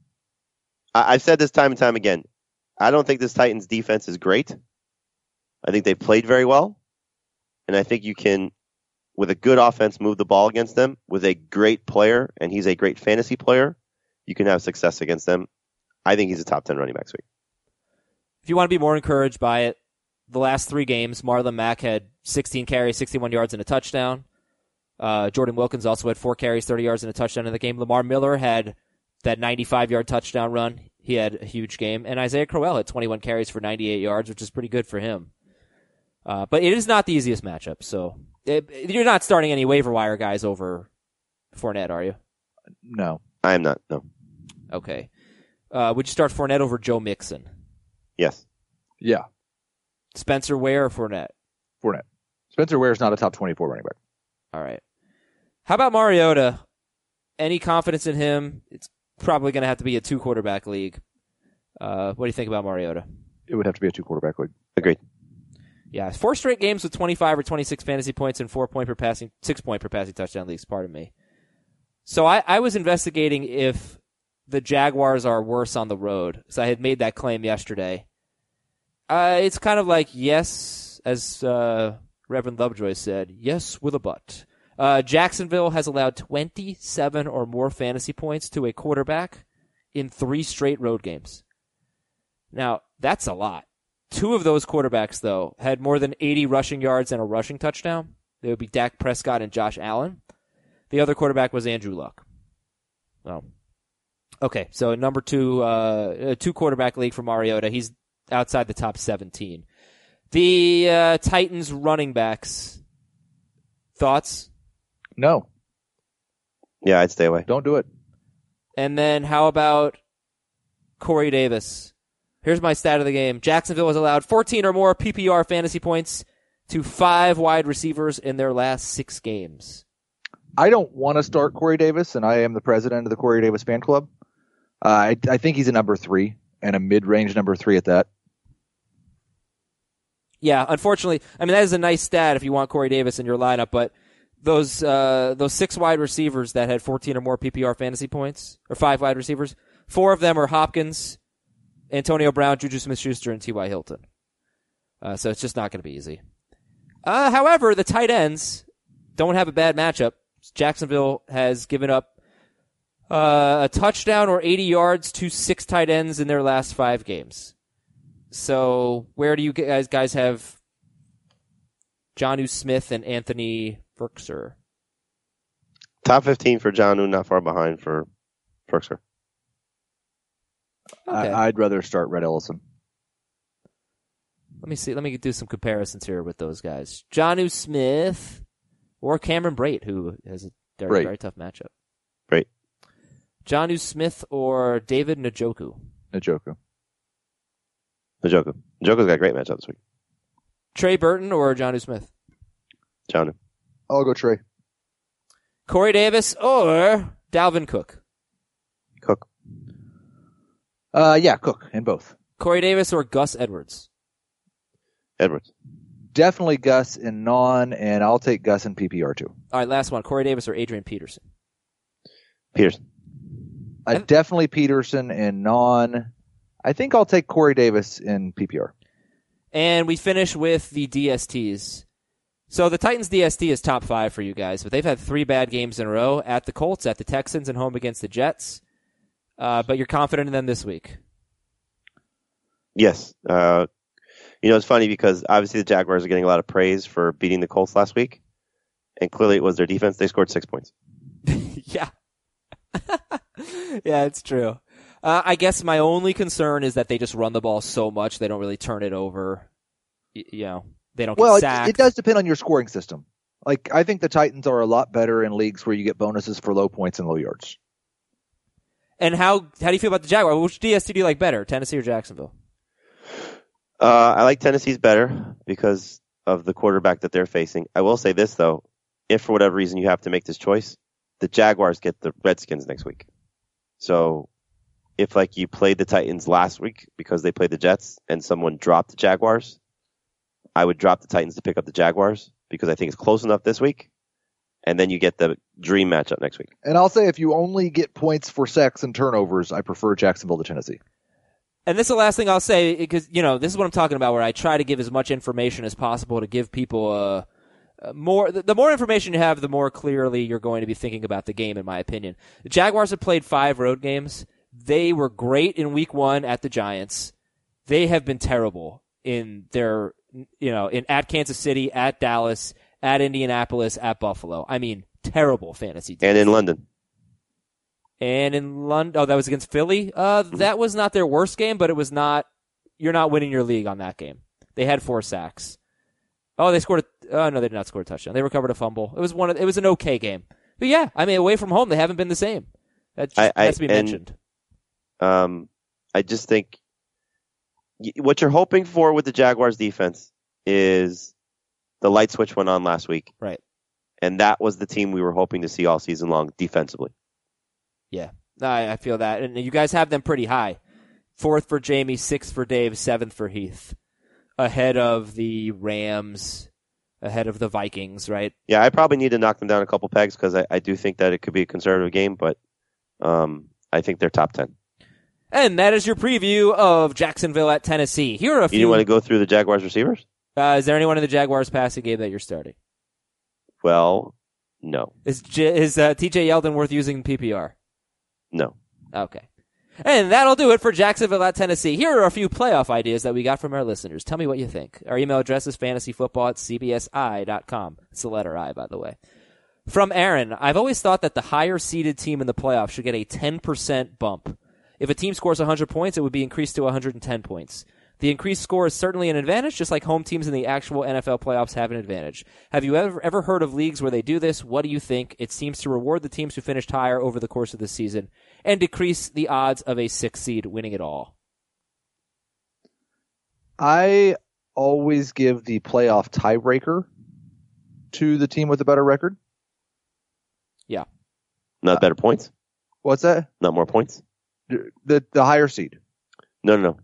I, I've said this time and time again. I don't think this Titans defense is great. I think they've played very well. And I think you can, with a good offense, move the ball against them. With a great player, and he's a great fantasy player, you can have success against them. I think he's a top ten running back this week. If you want to be more encouraged by it, the last three games, Marlon Mack had sixteen carries, sixty-one yards, and a touchdown. Uh, Jordan Wilkins also had four carries, thirty yards, and a touchdown in the game. Lamar Miller had that ninety-five-yard touchdown run. He had a huge game. And Isaiah Crowell had twenty-one carries for ninety-eight yards, which is pretty good for him. Uh, but it is not the easiest matchup. So it, you're not starting any waiver wire guys over Fournette, are you? no. I am not, no. Okay. Uh, would you start Fournette over Joe Mixon? Yes. Yeah. Spencer Ware or Fournette? Fournette. Spencer Ware's not a top twenty-four running back. All right. How about Mariota? Any confidence in him? It's probably going to have to be a two-quarterback league. Uh, what do you think about Mariota? It would have to be a two quarterback league. Agreed. Yeah, four straight games with twenty-five or twenty-six fantasy points and four point per passing, six point per passing touchdown leagues. Pardon me. So I, I was investigating if the Jaguars are worse on the road. So I had made that claim yesterday. Uh, it's kind of like yes, as uh, Reverend Lovejoy said, yes with a but. Uh, Jacksonville has allowed twenty-seven or more fantasy points to a quarterback in three straight road games. Now, that's a lot. Two of those quarterbacks, though, had more than eighty rushing yards and a rushing touchdown. They would be Dak Prescott and Josh Allen. The other quarterback was Andrew Luck. Oh. Okay, so number two, uh, a two quarterback league for Mariota. He's outside the top seventeen. The uh, Titans running backs. Thoughts? No. Yeah, I'd stay away. Don't do it. And then how about Corey Davis? Here's my stat of the game. Jacksonville has allowed fourteen or more P P R fantasy points to five wide receivers in their last six games. I don't want to start Corey Davis, and I am the president of the Corey Davis fan club. Uh, I, I think he's a number three, and a mid-range number three at that. Yeah, unfortunately, I mean, that is a nice stat if you want Corey Davis in your lineup, but those uh, those six wide receivers that had fourteen or more P P R fantasy points, or five wide receivers, four of them are Hopkins, Antonio Brown, Juju Smith-Schuster, and T Y. Hilton. Uh, so it's just not going to be easy. Uh, however, the tight ends don't have a bad matchup. Jacksonville has given up uh, a touchdown or eighty yards to six tight ends in their last five games. So where do you guys guys have Jonnu Smith and Anthony Firkser? Top fifteen for Jonnu, not far behind for Firkser. Okay. I, I'd rather start Red Ellison. Let me see. Let me do some comparisons here with those guys. Jonnu Smith or Cameron Brate, who has a very, Brate. very tough matchup. Great. Jonnu Smith or David Njoku? Njoku. Njoku. Njoku's got a great matchup this week. Trey Burton or Jonnu Smith? Jonnu. I'll go Trey. Corey Davis or Dalvin Cook? Cook. Uh, yeah, Cook in both. Corey Davis or Gus Edwards? Edwards. Definitely Gus in non, and I'll take Gus in P P R too. All right, last one. Corey Davis or Adrian Peterson? Peterson. Uh, definitely Peterson in non. I think I'll take Corey Davis in P P R. And we finish with the D S Ts. So the Titans D S T is top five for you guys, but they've had three bad games in a row at the Colts, at the Texans, and home against the Jets. Uh, but you're confident in them this week? Yes. Uh, you know, it's funny because obviously the Jaguars are getting a lot of praise for beating the Colts last week, and clearly it was their defense. They scored six points. Yeah. Yeah, it's true. Uh, I guess my only concern is that they just run the ball so much they don't really turn it over. Y- you know, they don't get Well, it, sacked. it does depend on your scoring system. Like, I think the Titans are a lot better in leagues where you get bonuses for low points and low yards. And how how do you feel about the Jaguars? Which D S T do you like better, Tennessee or Jacksonville? Uh, I like Tennessee's better because of the quarterback that they're facing. I will say this, though. If for whatever reason you have to make this choice, the Jaguars get the Redskins next week. So if, like, you played the Titans last week because they played the Jets and someone dropped the Jaguars, I would drop the Titans to pick up the Jaguars because I think it's close enough this week. And then you get the dream matchup next week. And I'll say if you only get points for sacks and turnovers, I prefer Jacksonville to Tennessee. And this is the last thing I'll say, because, you know, this is what I'm talking about, where I try to give as much information as possible to give people uh, uh, more. The, the more information you have, the more clearly you're going to be thinking about the game, in my opinion. The Jaguars have played five road games. They were great in week one at the Giants. They have been terrible in their, you know, in at Kansas City, at Dallas, at Indianapolis, at Buffalo. I mean, terrible fantasy teams. And in London. And in London, oh, that was against Philly? Uh, that was not their worst game, but it was not, you're not winning your league on that game. They had four sacks. Oh, they scored a, oh no, they did not score a touchdown. They recovered a fumble. It was one of, it was an okay game. But yeah, I mean, away from home, they haven't been the same. That just I, I, has to be and, mentioned. Um, I just think y- what you're hoping for with the Jaguars defense is the light switch went on last week. Right. And that was the team we were hoping to see all season long defensively. Yeah, I, I feel that. And you guys have them pretty high. Fourth for Jamie, sixth for Dave, seventh for Heath. Ahead of the Rams, ahead of the Vikings, right? Yeah, I probably need to knock them down a couple pegs because I, I do think that it could be a conservative game, but um, I think they're top ten. And that is your preview of Jacksonville at Tennessee. Here are a few. You want to go through the Jaguars receivers? Uh, is there anyone in the Jaguars passing game that you're starting? Well, no. Is J- is uh, T J Yeldon worth using P P R? No. Okay. And that'll do it for Jacksonville at Tennessee. Here are a few playoff ideas that we got from our listeners. Tell me what you think. Our email address is fantasyfootball at c b s i dot com. It's the letter I, by the way. From Aaron, I've always thought that the higher seeded team in the playoffs should get a ten percent bump. If a team scores one hundred points, it would be increased to one hundred ten points. The increased score is certainly an advantage, just like home teams in the actual N F L playoffs have an advantage. Have you ever ever heard of leagues where they do this? What do you think? It seems to reward the teams who finished higher over the course of the season and decrease the odds of a six seed winning it all. I always give the playoff tiebreaker to the team with a better record. Yeah. Not better points? What's that? Not more points? The the higher seed. No, no, no.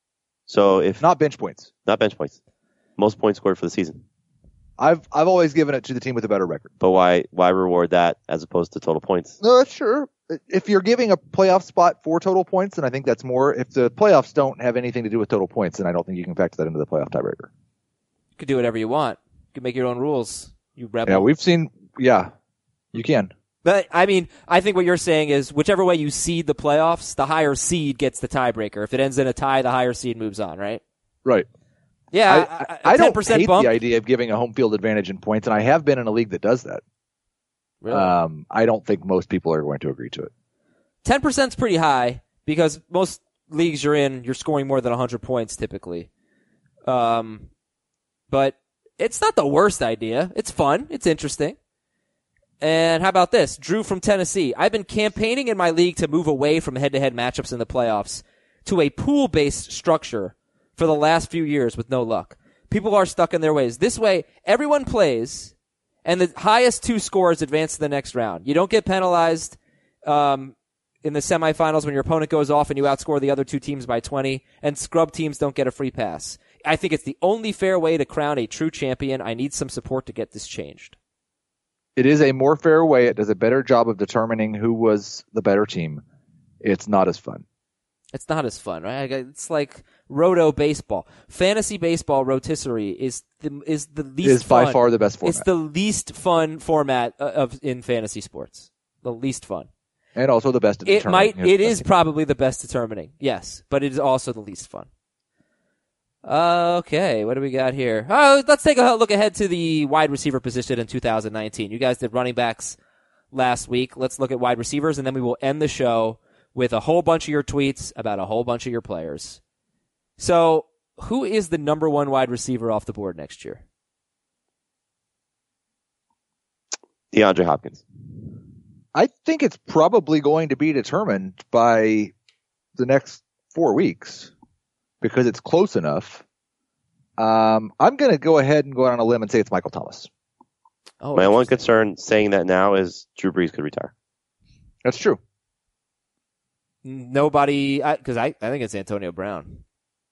So if not bench points. Not bench points. Most points scored for the season. I've I've always given it to the team with a better record. But why why reward that as opposed to total points? No, sure. If you're giving a playoff spot for total points, then I think that's more. If the playoffs don't have anything to do with total points, then I don't think you can factor that into the playoff tiebreaker. You could do whatever you want. You can make your own rules. You rebel. Yeah, we've seen. Yeah, you can. But, I mean, I think what you're saying is whichever way you seed the playoffs, the higher seed gets the tiebreaker. If it ends in a tie, the higher seed moves on, right? Right. Yeah, I, I, I don't hate bump. the idea of giving a home field advantage in points, and I have been in a league that does that. Really? Um, I don't think most people are going to agree to it. ten percent is pretty high because most leagues you're in, you're scoring more than one hundred points typically. Um, but it's not the worst idea. It's fun. It's interesting. And how about this? Drew from Tennessee. I've been campaigning in my league to move away from head-to-head matchups in the playoffs to a pool-based structure for the last few years with no luck. People are stuck in their ways. This way, everyone plays, and the highest two scores advance to the next round. You don't get penalized um, in the semifinals when your opponent goes off and you outscore the other two teams by twenty, and scrub teams don't get a free pass. I think it's the only fair way to crown a true champion. I need some support to get this changed. It is a more fair way. It does a better job of determining who was the better team. It's not as fun. It's not as fun, right? It's like roto baseball. Fantasy baseball rotisserie is the, is the least is fun. by far the best format. It's the least fun format of in fantasy sports. The least fun. And also the best at it determining. Might, it is probably the best determining, yes, but it is also the least fun. Uh, okay, what do we got here? Oh, let's take a look ahead to the wide receiver position in two thousand nineteen. You guys did running backs last week. Let's look at wide receivers, and then we will end the show with a whole bunch of your tweets about a whole bunch of your players. So, who is the number one wide receiver off the board next year? DeAndre Hopkins. I think it's probably going to be determined by the next four weeks. Because it's close enough. Um, I'm going to go ahead and go out on a limb and say it's Michael Thomas. Oh, my one concern saying that now is Drew Brees could retire. That's true. Nobody, because I, I, I think it's Antonio Brown.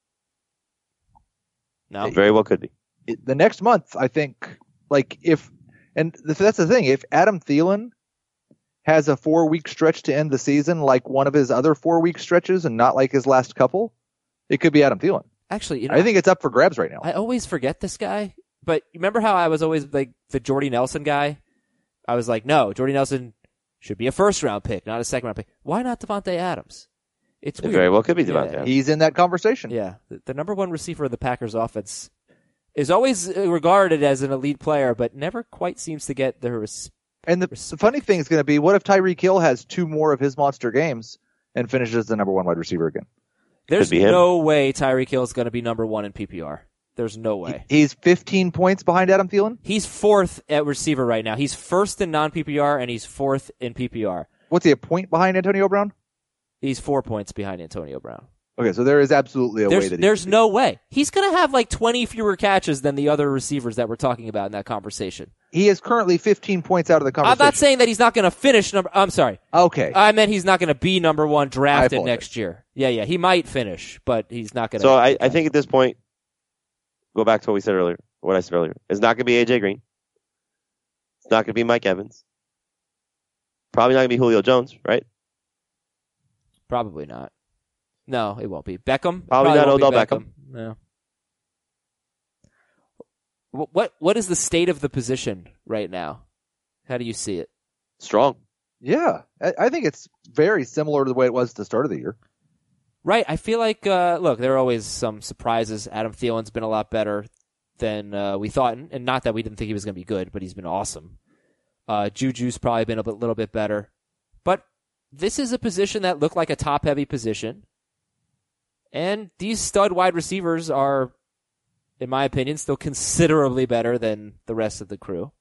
No, it very well could be. It, the next month, I think, like if, and that's the thing, if Adam Thielen has a four week stretch to end the season, like one of his other four week stretches, and not like his last couple. It could be Adam Thielen. Actually, you know, I think it's up for grabs right now. I always forget this guy, but remember how I was always like the Jordy Nelson guy? I was like, no, Jordy Nelson should be a first round pick, not a second round pick. Why not Devontae Adams? It's it weird. very well could be Devontae yeah. Adams. He's in that conversation. Yeah, the, the number one receiver of the Packers offense is always regarded as an elite player, but never quite seems to get the res- And the, the funny thing is going to be, what if Tyreek Hill has two more of his monster games and finishes as the number one wide receiver again? There's no way Tyreek Hill is going to be number one in P P R. There's no way. He, he's fifteen points behind Adam Thielen? He's fourth at receiver right now. He's first in non-P P R, and he's fourth in P P R. What's he, a point behind Antonio Brown? He's four points behind Antonio Brown. Okay, so there is absolutely a there's, way that There's no way. He's going to have like twenty fewer catches than the other receivers that we're talking about in that conversation. He is currently fifteen points out of the conversation. I'm not saying that he's not going to finish number... I'm sorry. Okay. I meant he's not going to be number one drafted next year. Yeah, yeah. He might finish, but he's not going to... So I, I think at this point, go back to what we said earlier, what I said earlier. It's not going to be A J Green. It's not going to be Mike Evans. Probably not going to be Julio Jones, right? Probably not. No, it won't be. Beckham? Probably, Probably not Odell Beckham. Beckham. No. What what is the state of the position right now? How do you see it? Strong. Yeah, I, I think it's very similar to the way it was at the start of the year. Right. I feel like, uh, look, there are always some surprises. Adam Thielen's been a lot better than uh, we thought, and, and not that we didn't think he was going to be good, but he's been awesome. Uh, Juju's probably been a bit, little bit better. But this is a position that looked like a top-heavy position. And these stud wide receivers are, in my opinion, still considerably better than the rest of the crew.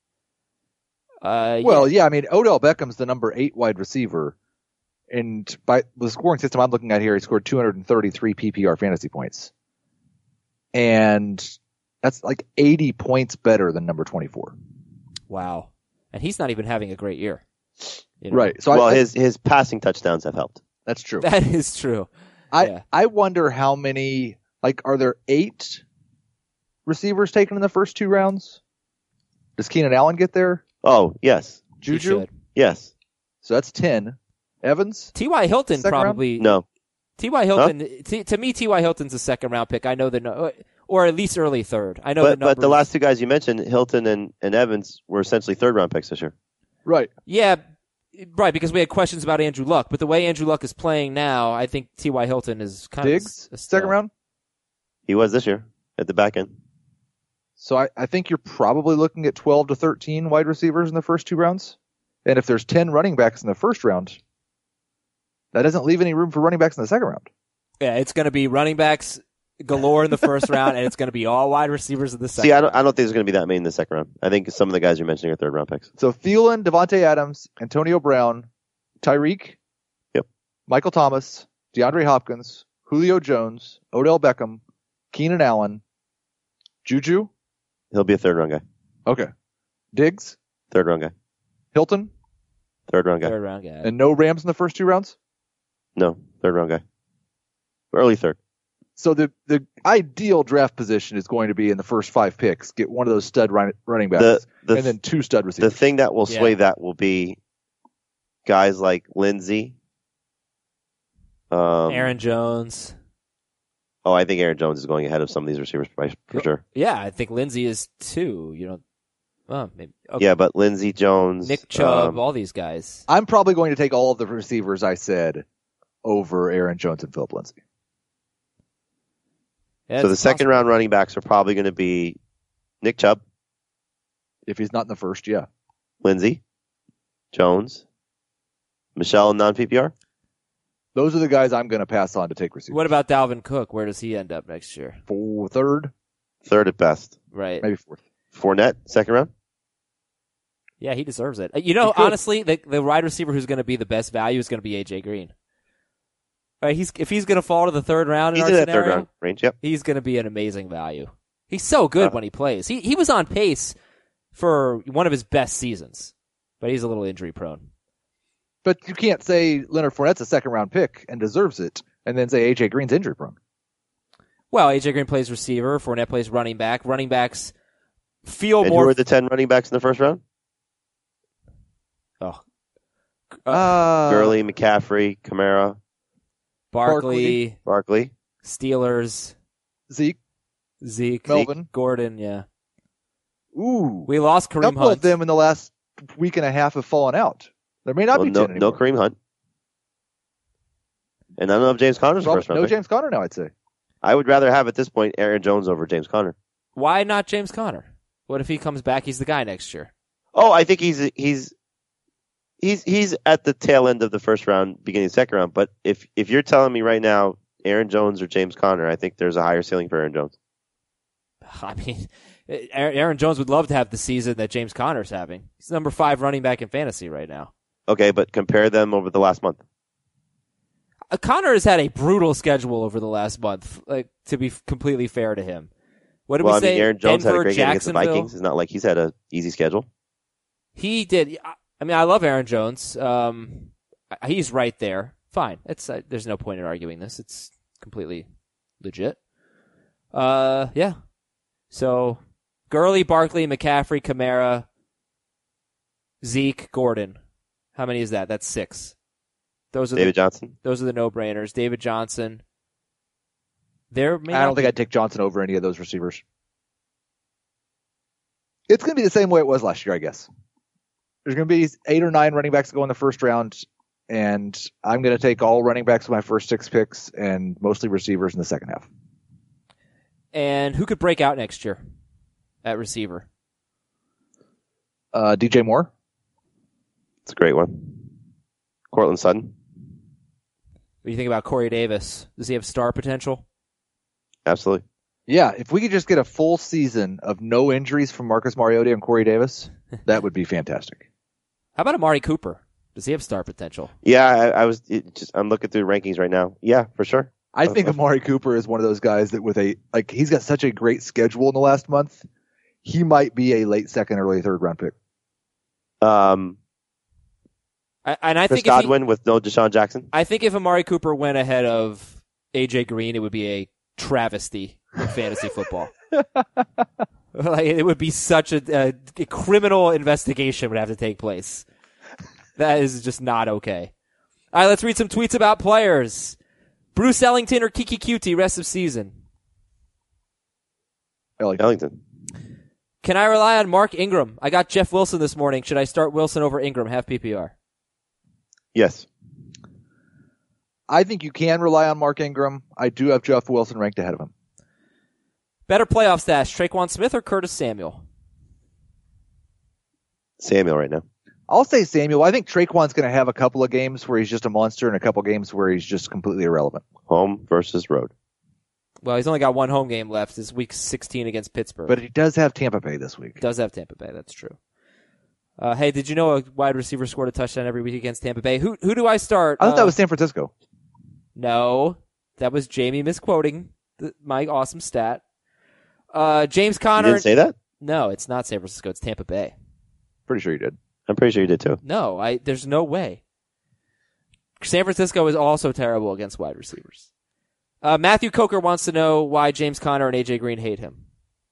Uh, well, yeah. yeah, I mean, Odell Beckham's the number eight wide receiver. And by the scoring system I'm looking at here, he scored two hundred thirty-three P P R fantasy points. And that's like eighty points better than number twenty-four. Wow. And he's not even having a great year. You know? Right. So well, I, his his passing touchdowns have helped. That's true. That is true. I, yeah. I wonder how many, like, are there eight receivers taken in the first two rounds? Does Keenan Allen get there? Oh, yes. Juju? Yes. So that's ten. Evans? T Y. Hilton Second probably. Round? No. T Y. Hilton, huh? T, to me, T Y. Hilton's a second round pick. I know the, or at least early third. I know but, the But the last two guys you mentioned, Hilton and, and Evans, were essentially third round picks this year. Right. Yeah, right, because we had questions about Andrew Luck. But the way Andrew Luck is playing now, I think T Y. Hilton is kind Diggs, of. Diggs, second round? He was this year at the back end. So I, I think you're probably looking at twelve to thirteen wide receivers in the first two rounds. And if there's ten running backs in the first round, that doesn't leave any room for running backs in the second round. Yeah, it's going to be running backs galore in the first round, and it's going to be all wide receivers in the second. See, I don't, I don't think there's going to be that many in the second round. I think some of the guys you're mentioning are third round picks. So Thielen, Devontae Adams, Antonio Brown, Tyreek, yep, Michael Thomas, DeAndre Hopkins, Julio Jones, Odell Beckham, Keenan Allen, Juju. He'll be a third round guy. Okay. Diggs. Third round guy. Hilton. Third round guy. Third round guy. And no Rams in the first two rounds? No, third round guy. Early third. So the the ideal draft position is going to be in the first five picks, get one of those stud run, running backs, the, the, and then two stud receivers. The thing that will sway yeah. that will be guys like Lindsey. Um, Aaron Jones. Oh, I think Aaron Jones is going ahead of some of these receivers for, for sure. Yeah, I think Lindsey is too. You know, well, maybe. Okay. Yeah, but Lindsey, Jones, Nick Chubb, um, all these guys. I'm probably going to take all of the receivers I said over Aaron Jones and Philip Lindsay. Yeah, so the it's second possible. round running backs are probably going to be Nick Chubb, If he's not in the first, yeah. Lindsey, Jones, Michelle in non P P R. Those are the guys I'm going to pass on to take receivers. What about Dalvin Cook? Where does he end up next year? For third, Third at best. Right. maybe fourth. Fournette, second round. Yeah, he deserves it. You know, honestly, the the wide receiver who's going to be the best value is going to be A J Green. Right, he's if he's going to fall to the third round in He's our in that scenario, third round range. Yep. he's going to be an amazing value. He's so good Uh, when he plays. He he was on pace for one of his best seasons, but he's a little injury prone. But you can't say Leonard Fournette's a second round pick and deserves it, and then say A J Green's injury prone. Well, A J Green plays receiver. Fournette plays running back. Running backs feel And more. who were the ten running backs in the first round? oh, Uh, uh, Gurley, McCaffrey, Kamara, Barkley, Barkley. Steelers, Zeke, Zeke, Melvin. Gordon. Yeah, Ooh, we lost a Kareem couple Hunt. of them in the last week and a half have fallen out. There may not Well, be no, ten no anymore. Kareem Hunt. And I don't know if James Conner's the Probably- first round no pick. James Conner now, I'd say. I would rather have at this point Aaron Jones over James Conner. Why not James Conner? What if he comes back? He's the guy next year. Oh, I think he's he's he's he's at the tail end of the first round, beginning of the second round. But if if you're telling me right now Aaron Jones or James Conner, I think there's a higher ceiling for Aaron Jones. I mean, Aaron Jones would love to have the season that James Conner's having. He's number five running back in fantasy right now. Okay, but compare them over the last month. Uh, Connor has had a brutal schedule over the last month. Like to be f- completely fair to him, what did well, we I say? mean, Aaron Jones Denver, had a great game against the Jacksonville? Vikings. It's not like he's had an easy schedule. He did. I mean, I love Aaron Jones. Um, he's right there. Fine. It's uh, there's no point in arguing this. It's completely legit. Uh, yeah. So, Gurley, Barkley, McCaffrey, Kamara, Zeke, Gordon. How many is that? That's six. Those are David the, Johnson. Those are the no-brainers. David Johnson. There may I not don't think be- I'd take Johnson over any of those receivers. It's going to be the same way it was last year, I guess. There's going to be eight or nine running backs that go in the first round, and I'm going to take all running backs with my first six picks and mostly receivers in the second half. And who could break out next year at receiver? Uh, D J Moore. It's a great one. Cortland Sutton. do you think about Corey Davis? Does he have star potential? Absolutely. Yeah, if we could just get a full season of no injuries from Marcus Mariota and Corey Davis, that would be fantastic. How about Amari Cooper? Does he have star potential? Yeah, I, I was it just I'm looking through rankings right now. Yeah, for sure. I think Amari Cooper is one of those guys that with a like he's got such a great schedule in the last month, he might be a late second, early third round pick. Um, I, and I Chris think if he, Godwin with no Deshaun Jackson. I think if Amari Cooper went ahead of A J Green, it would be a travesty in fantasy football. Like, it would be such a, a, a criminal investigation would have to take place. That is just not okay. All right, let's read some tweets about players. Bruce Ellington or Kiki Cutie rest of season? Ellington. Ellington. Can I rely on Mark Ingram? I got Jeff Wilson this morning. Should I start Wilson over Ingram, half P P R? Yes. I think you can rely on Mark Ingram. I do have Jeff Wilson ranked ahead of him. Better playoff stash, Traquan Smith or Curtis Samuel? Samuel right now. I'll say Samuel. I think Traquan's going to have a couple of games where he's just a monster and a couple of games where he's just completely irrelevant. Home versus road. Well, he's only got one home game left. It's week sixteen against Pittsburgh. But he does have Tampa Bay this week. Does have Tampa Bay, that's true. Uh, hey, did you know a wide receiver scored a touchdown every week against Tampa Bay? Who who do I start? I thought uh, that was San Francisco. No, that was Jamie misquoting the, my awesome stat. Uh, James You Conner. didn't say that? No, it's not San Francisco. It's Tampa Bay. Pretty sure you did. I'm pretty sure you did too. No, I. There's no way. San Francisco is also terrible against wide receivers. Uh, Matthew Coker wants to know why James Conner and A J Green hate him.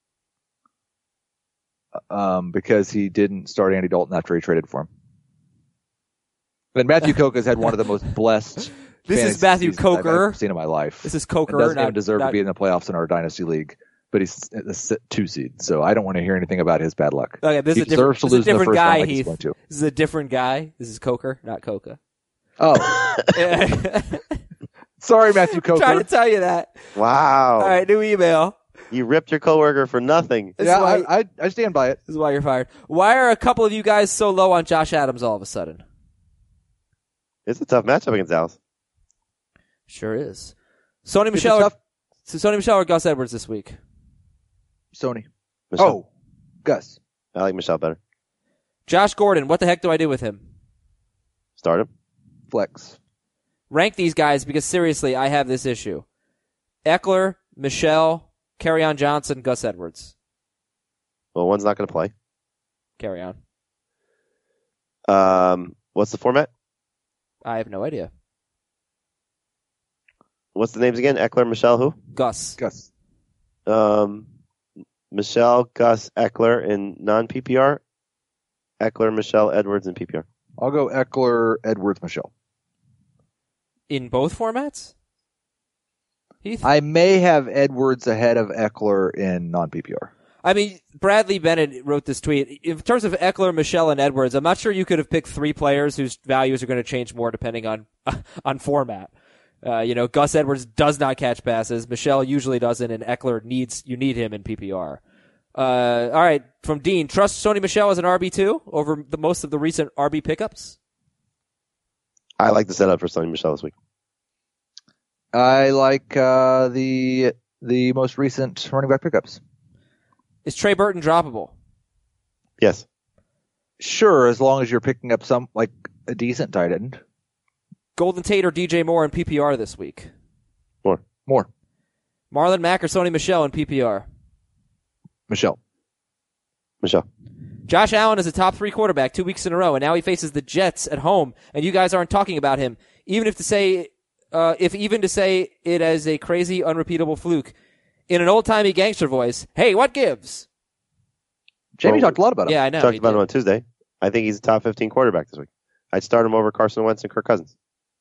Um, because he didn't start Andy Dalton after he traded for him. But Matthew Coker's had one of the most blessed. This is Matthew seasons I've Coker. ever seen in my life. This is Coker. And doesn't not, even deserve not, to be in the playoffs in our dynasty league. But he's a two seed, so I don't want to hear anything about his bad luck. Okay, this he is a different, deserves to this is a lose in the different first guy. round like Heath. he's going to. This is a different guy. This is Coker, not Coca. Oh, sorry, Matthew Coker. Trying to tell you that. Wow. All right, new email. You ripped your coworker for nothing. This yeah, is why, I, I I stand by it. This is why you're fired. Why are a couple of you guys so low on Josh Adams all of a sudden? It's a tough matchup against Dallas. Sure is. Sony It's Michelle. a Or, tough- so Sony Michelle or Gus Edwards this week? Sony. Michelle. Oh, Gus. I like Michelle better. Josh Gordon. What the heck do I do with him? Start him. Flex. Rank these guys because seriously, I have this issue. Eckler, Michelle, Kerryon Johnson, Gus Edwards. Well, one's not going to play. Carry on. Um, what's the format? I have no idea. What's the names again? Eckler, Michelle, who? Gus. Gus. Um, Michelle, Gus, Eckler in non-P P R. Eckler, Michelle, Edwards in P P R. I'll go Eckler, Edwards, Michelle. In both formats? Heath? I may have Edwards ahead of Eckler in non-P P R. I mean, Bradley Bennett wrote this tweet. In terms of Eckler, Michelle, and Edwards, I'm not sure you could have picked three players whose values are going to change more depending on on format. Uh, you know, Gus Edwards does not catch passes. Michelle usually doesn't, and Eckler needs you need him in P P R. Uh, all right, from Dean, trust Sony Michelle as an R B two over the most of the recent R B pickups? I like the setup for Sonny Michelle this week. I like uh, the the most recent running back pickups. Is Trey Burton droppable? Yes. Sure, as long as you're picking up some like a decent tight end. Golden Tate or D J Moore in P P R this week? More. More. Marlon Mack or Sony Michelle in P P R? Michelle. Michelle. Josh Allen is a top three quarterback two weeks in a row, and now he faces the Jets at home, and you guys aren't talking about him. Even if to say, uh, if even to say it as a crazy, unrepeatable fluke, in an old-timey gangster voice, hey, what gives? Jamie Well, talked a lot about him. Yeah, I know. Talked he about did. him on Tuesday. I think he's a top fifteen quarterback this week. I'd start him over Carson Wentz and Kirk Cousins.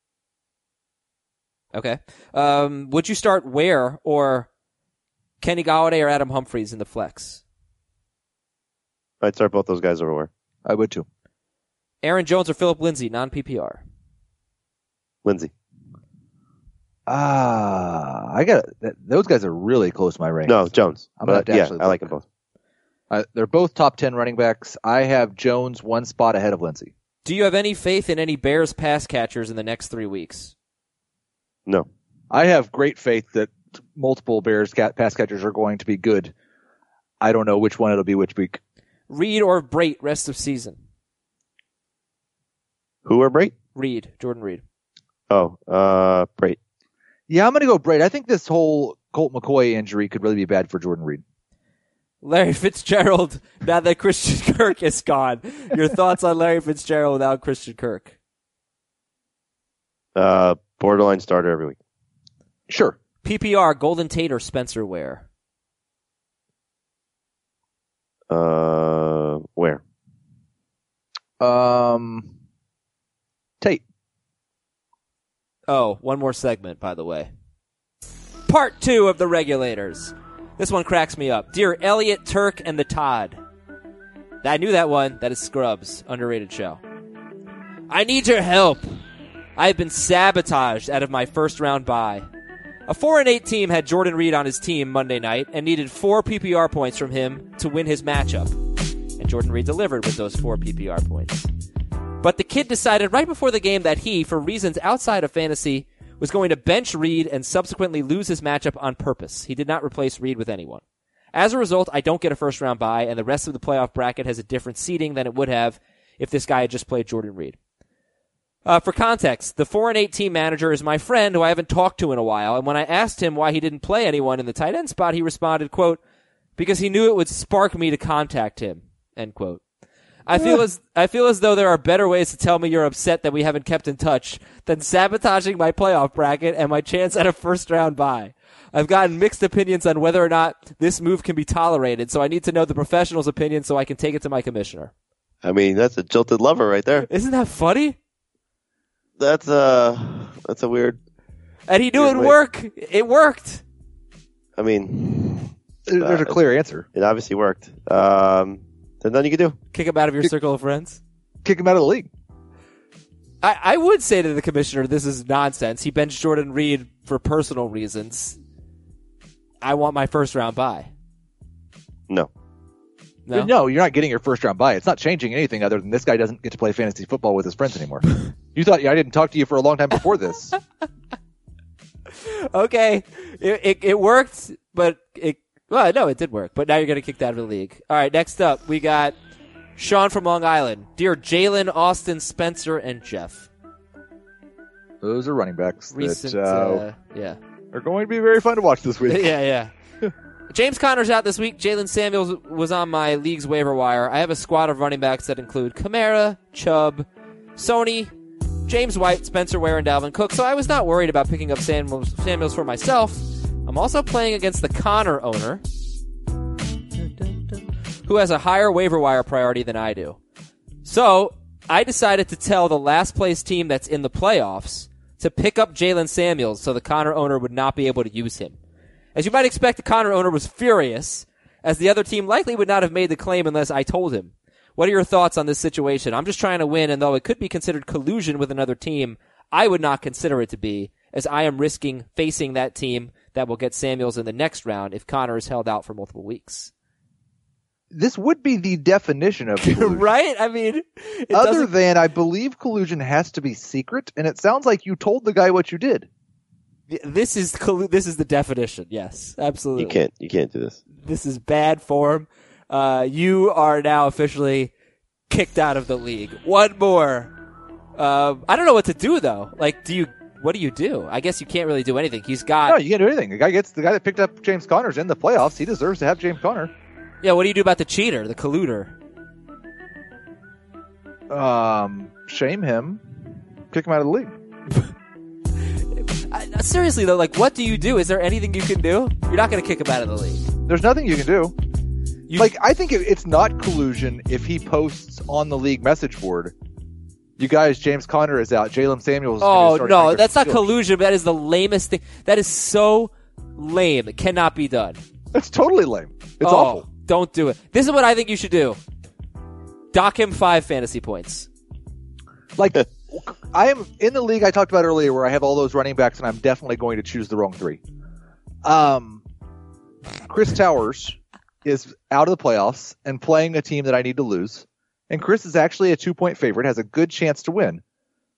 Okay. Um, would you start Ware or Kenny Golladay or Adam Humphries in the flex? I'd start both those guys over where? I would too. Aaron Jones or Philip Lindsay, non-P P R? Lindsey. Ah, I got those guys are really close to my range. No, Jones. I'm gonna have But, to yeah, actually I like look. them both. Uh, they're both top ten running backs. I have Jones one spot ahead of Lindsey. Do you have any faith in any Bears pass catchers in the next three weeks? No. I have great faith that multiple Bears cat- pass catchers are going to be good. I don't know which one it'll be which week. Reed or Brait rest of season? Who or Brait? Reed. Jordan Reed. Oh, uh, Brait. Yeah, I'm going to go Brait. I think this whole Colt McCoy injury could really be bad for Jordan Reed. Larry Fitzgerald, now that Christian Kirk is gone. Your thoughts on Larry Fitzgerald without Christian Kirk? Uh, borderline starter every week. Sure. P P R, Golden Tate or Spencer Ware? Uh, where? Um, Tate. Oh, one more segment, by the way. Part two of the Regulators. This one cracks me up. Dear Elliot, Turk, and the Todd. I knew that one. That is Scrubs. Underrated show. I need your help. I have been sabotaged out of my first round bye. A four and eight team had Jordan Reed on his team Monday night and needed four P P R points from him to win his matchup. And Jordan Reed delivered with those four P P R points. But the kid decided right before the game that he, for reasons outside of fantasy, was going to bench Reed and subsequently lose his matchup on purpose. He did not replace Reed with anyone. As a result, I don't get a first round bye, and the rest of the playoff bracket has a different seeding than it would have if this guy had just played Jordan Reed. Uh, for context, the four and eight team manager is my friend who I haven't talked to in a while, and when I asked him why he didn't play anyone in the tight end spot, he responded, quote, because he knew it would spark me to contact him, end quote. I feel as I feel as though there are better ways to tell me you're upset that we haven't kept in touch than sabotaging my playoff bracket and my chance at a first round bye. I've gotten mixed opinions on whether or not this move can be tolerated, so I need to know the professional's opinion so I can take it to my commissioner. I mean, that's a jilted lover right there. Isn't that funny? That's uh that's a weird. And he knew weird it'd way. work. It worked. I mean, There's a clear answer. it obviously worked. Um, there's nothing you can do. Kick him out of your circle of friends. Kick him out of the league. I, I would say to the commissioner, this is nonsense. He benched Jordan Reed for personal reasons. I want my first round bye. No. No? No, you're not getting your first round bye. It's not changing anything other than this guy doesn't get to play fantasy football with his friends anymore. You thought I didn't talk to you for a long time before this. Okay. It, it, it worked, but it, well, no, it did work. But now you're getting kicked out of the league. All right, next up, we got Sean from Long Island. Dear Jalen, Austin, Spencer, and Jeff. Those are running backs Recent, that uh, uh, yeah. are going to be very fun to watch this week. yeah, yeah. James Conner's out this week. Jalen Samuels was on my league's waiver wire. I have a squad of running backs that include Kamara, Chubb, Sony, James White, Spencer Ware, and Dalvin Cook, so I was not worried about picking up Samuels, Samuels for myself. I'm also playing against the Connor owner, who has a higher waiver wire priority than I do. So, I decided to tell the last place team that's in the playoffs to pick up Jalen Samuels so the Connor owner would not be able to use him. As you might expect, the Connor owner was furious, as the other team likely would not have made the claim unless I told him. What are your thoughts on this situation? I'm just trying to win, and though it could be considered collusion with another team, I would not consider it to be, as I am risking facing that team that will get Samuels in the next round if Connor is held out for multiple weeks. This would be the definition of collusion. Right? I mean, it other doesn't- than I believe collusion has to be secret, and it sounds like you told the guy what you did. This is collu- this is the definition. Yes, absolutely. You can't. You can't do this. This is bad form. Uh, you are now officially kicked out of the league. One more. Um, I don't know what to do though. Like, do you? What do you do? I guess you can't really do anything. He's got. No, you can't do anything. The guy gets the guy that picked up James Conner's in the playoffs. He deserves to have James Conner. Yeah. What do you do about the cheater, the colluder? Um, shame him. Kick him out of the league. I, seriously though, like, what do you do? Is there anything you can do? You're not going to kick him out of the league. There's nothing you can do. You, Like, I think it, it's not collusion if he posts on the league message board, you guys, James Conner is out, Jalen Samuels is oh start no, making that's not steals. collusion. But that is the lamest thing. That is so lame. It cannot be done. That's totally lame. It's oh, awful. Don't do it. This is what I think you should do. Dock him five fantasy points. Like, I am in the league I talked about earlier where I have all those running backs, and I'm definitely going to choose the wrong three. Um, Chris Towers is out of the playoffs and playing a team that I need to lose. And Chris is actually a two-point favorite, has a good chance to win.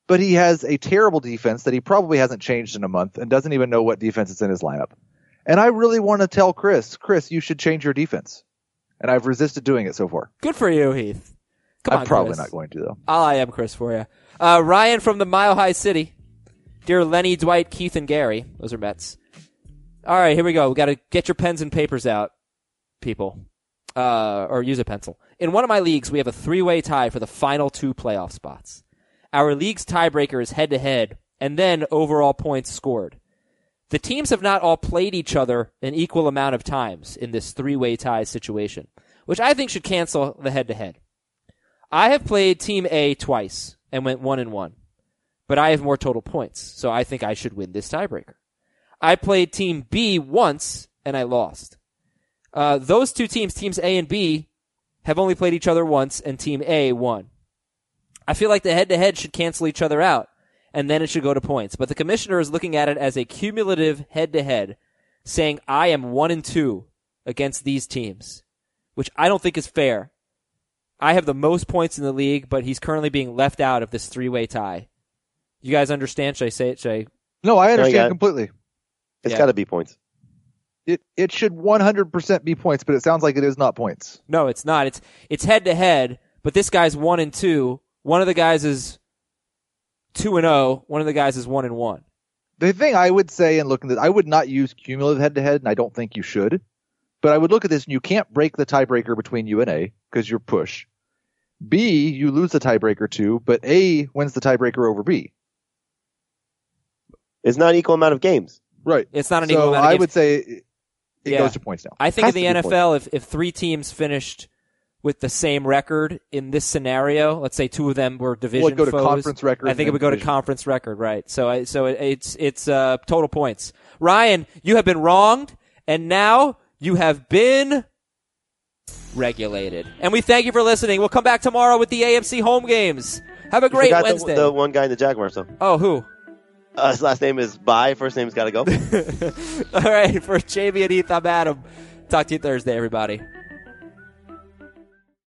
but he has a terrible defense that he probably hasn't changed in a month and doesn't even know what defense is in his lineup. And I really want to tell Chris, Chris, you should change your defense. And I've resisted doing it so far. Good for you, Heath. Come I'm on, probably Chris. not going to, though. I'll I am Chris for you. Uh, Ryan from the Mile High City. Dear Lenny, Dwight, Keith, and Gary. Those are Mets. All right, here we go. We got to get your pens and papers out, people. Uh, or use a pencil. In one of my leagues, we have a three-way tie for the final two playoff spots. Our league's tiebreaker is head-to-head, and then overall points scored. The teams have not all played each other an equal amount of times in this three-way tie situation, which I think should cancel the head-to-head. I have played Team A twice and went one and one, but I have more total points, so I think I should win this tiebreaker. I played Team B once, and I lost. Uh, those two teams, Teams A and B, have only played each other once, and Team A won. I feel like the head-to-head should cancel each other out, and then it should go to points. But the commissioner is looking at it as a cumulative head-to-head, saying I am one and two against these teams, which I don't think is fair. I have the most points in the league, but he's currently being left out of this three-way tie. You guys understand? Should I say it? Should I? No, I understand No, completely. It's Yeah. got to be points. It it should one hundred percent be points, but it sounds like it is not points. No, it's not. It's it's head-to-head, but this guy's one and two. One of the guys is two and oh. One of the guys is one and one. The thing I would say and looking at this, I would not use cumulative head-to-head, and I don't think you should. But I would look at this, and you can't break the tiebreaker between you and A because you're push. B, you lose the tiebreaker too, but A wins the tiebreaker over B. It's not an equal amount of games. Right. It's not an so equal amount of I games. would say it, it Yeah. goes to points now. I think Has in the to N be F L, if, if three teams finished with the same record in this scenario, let's say two of them were division Well, it'd go to foes, conference record I think it and would go to division. conference record, right? So, I, so it, it's it's uh, total points. Ryan, you have been wronged, and now you have been regulated. And we thank you for listening. We'll come back tomorrow with the A M C home games. Have a You great forgot the- Wednesday. The, one guy in the Jaguars, though. Oh, who? Uh, his last name is Bye. First name's got to go. All right, for Jamie and Heath, I'm Adam. Talk to you Thursday, everybody.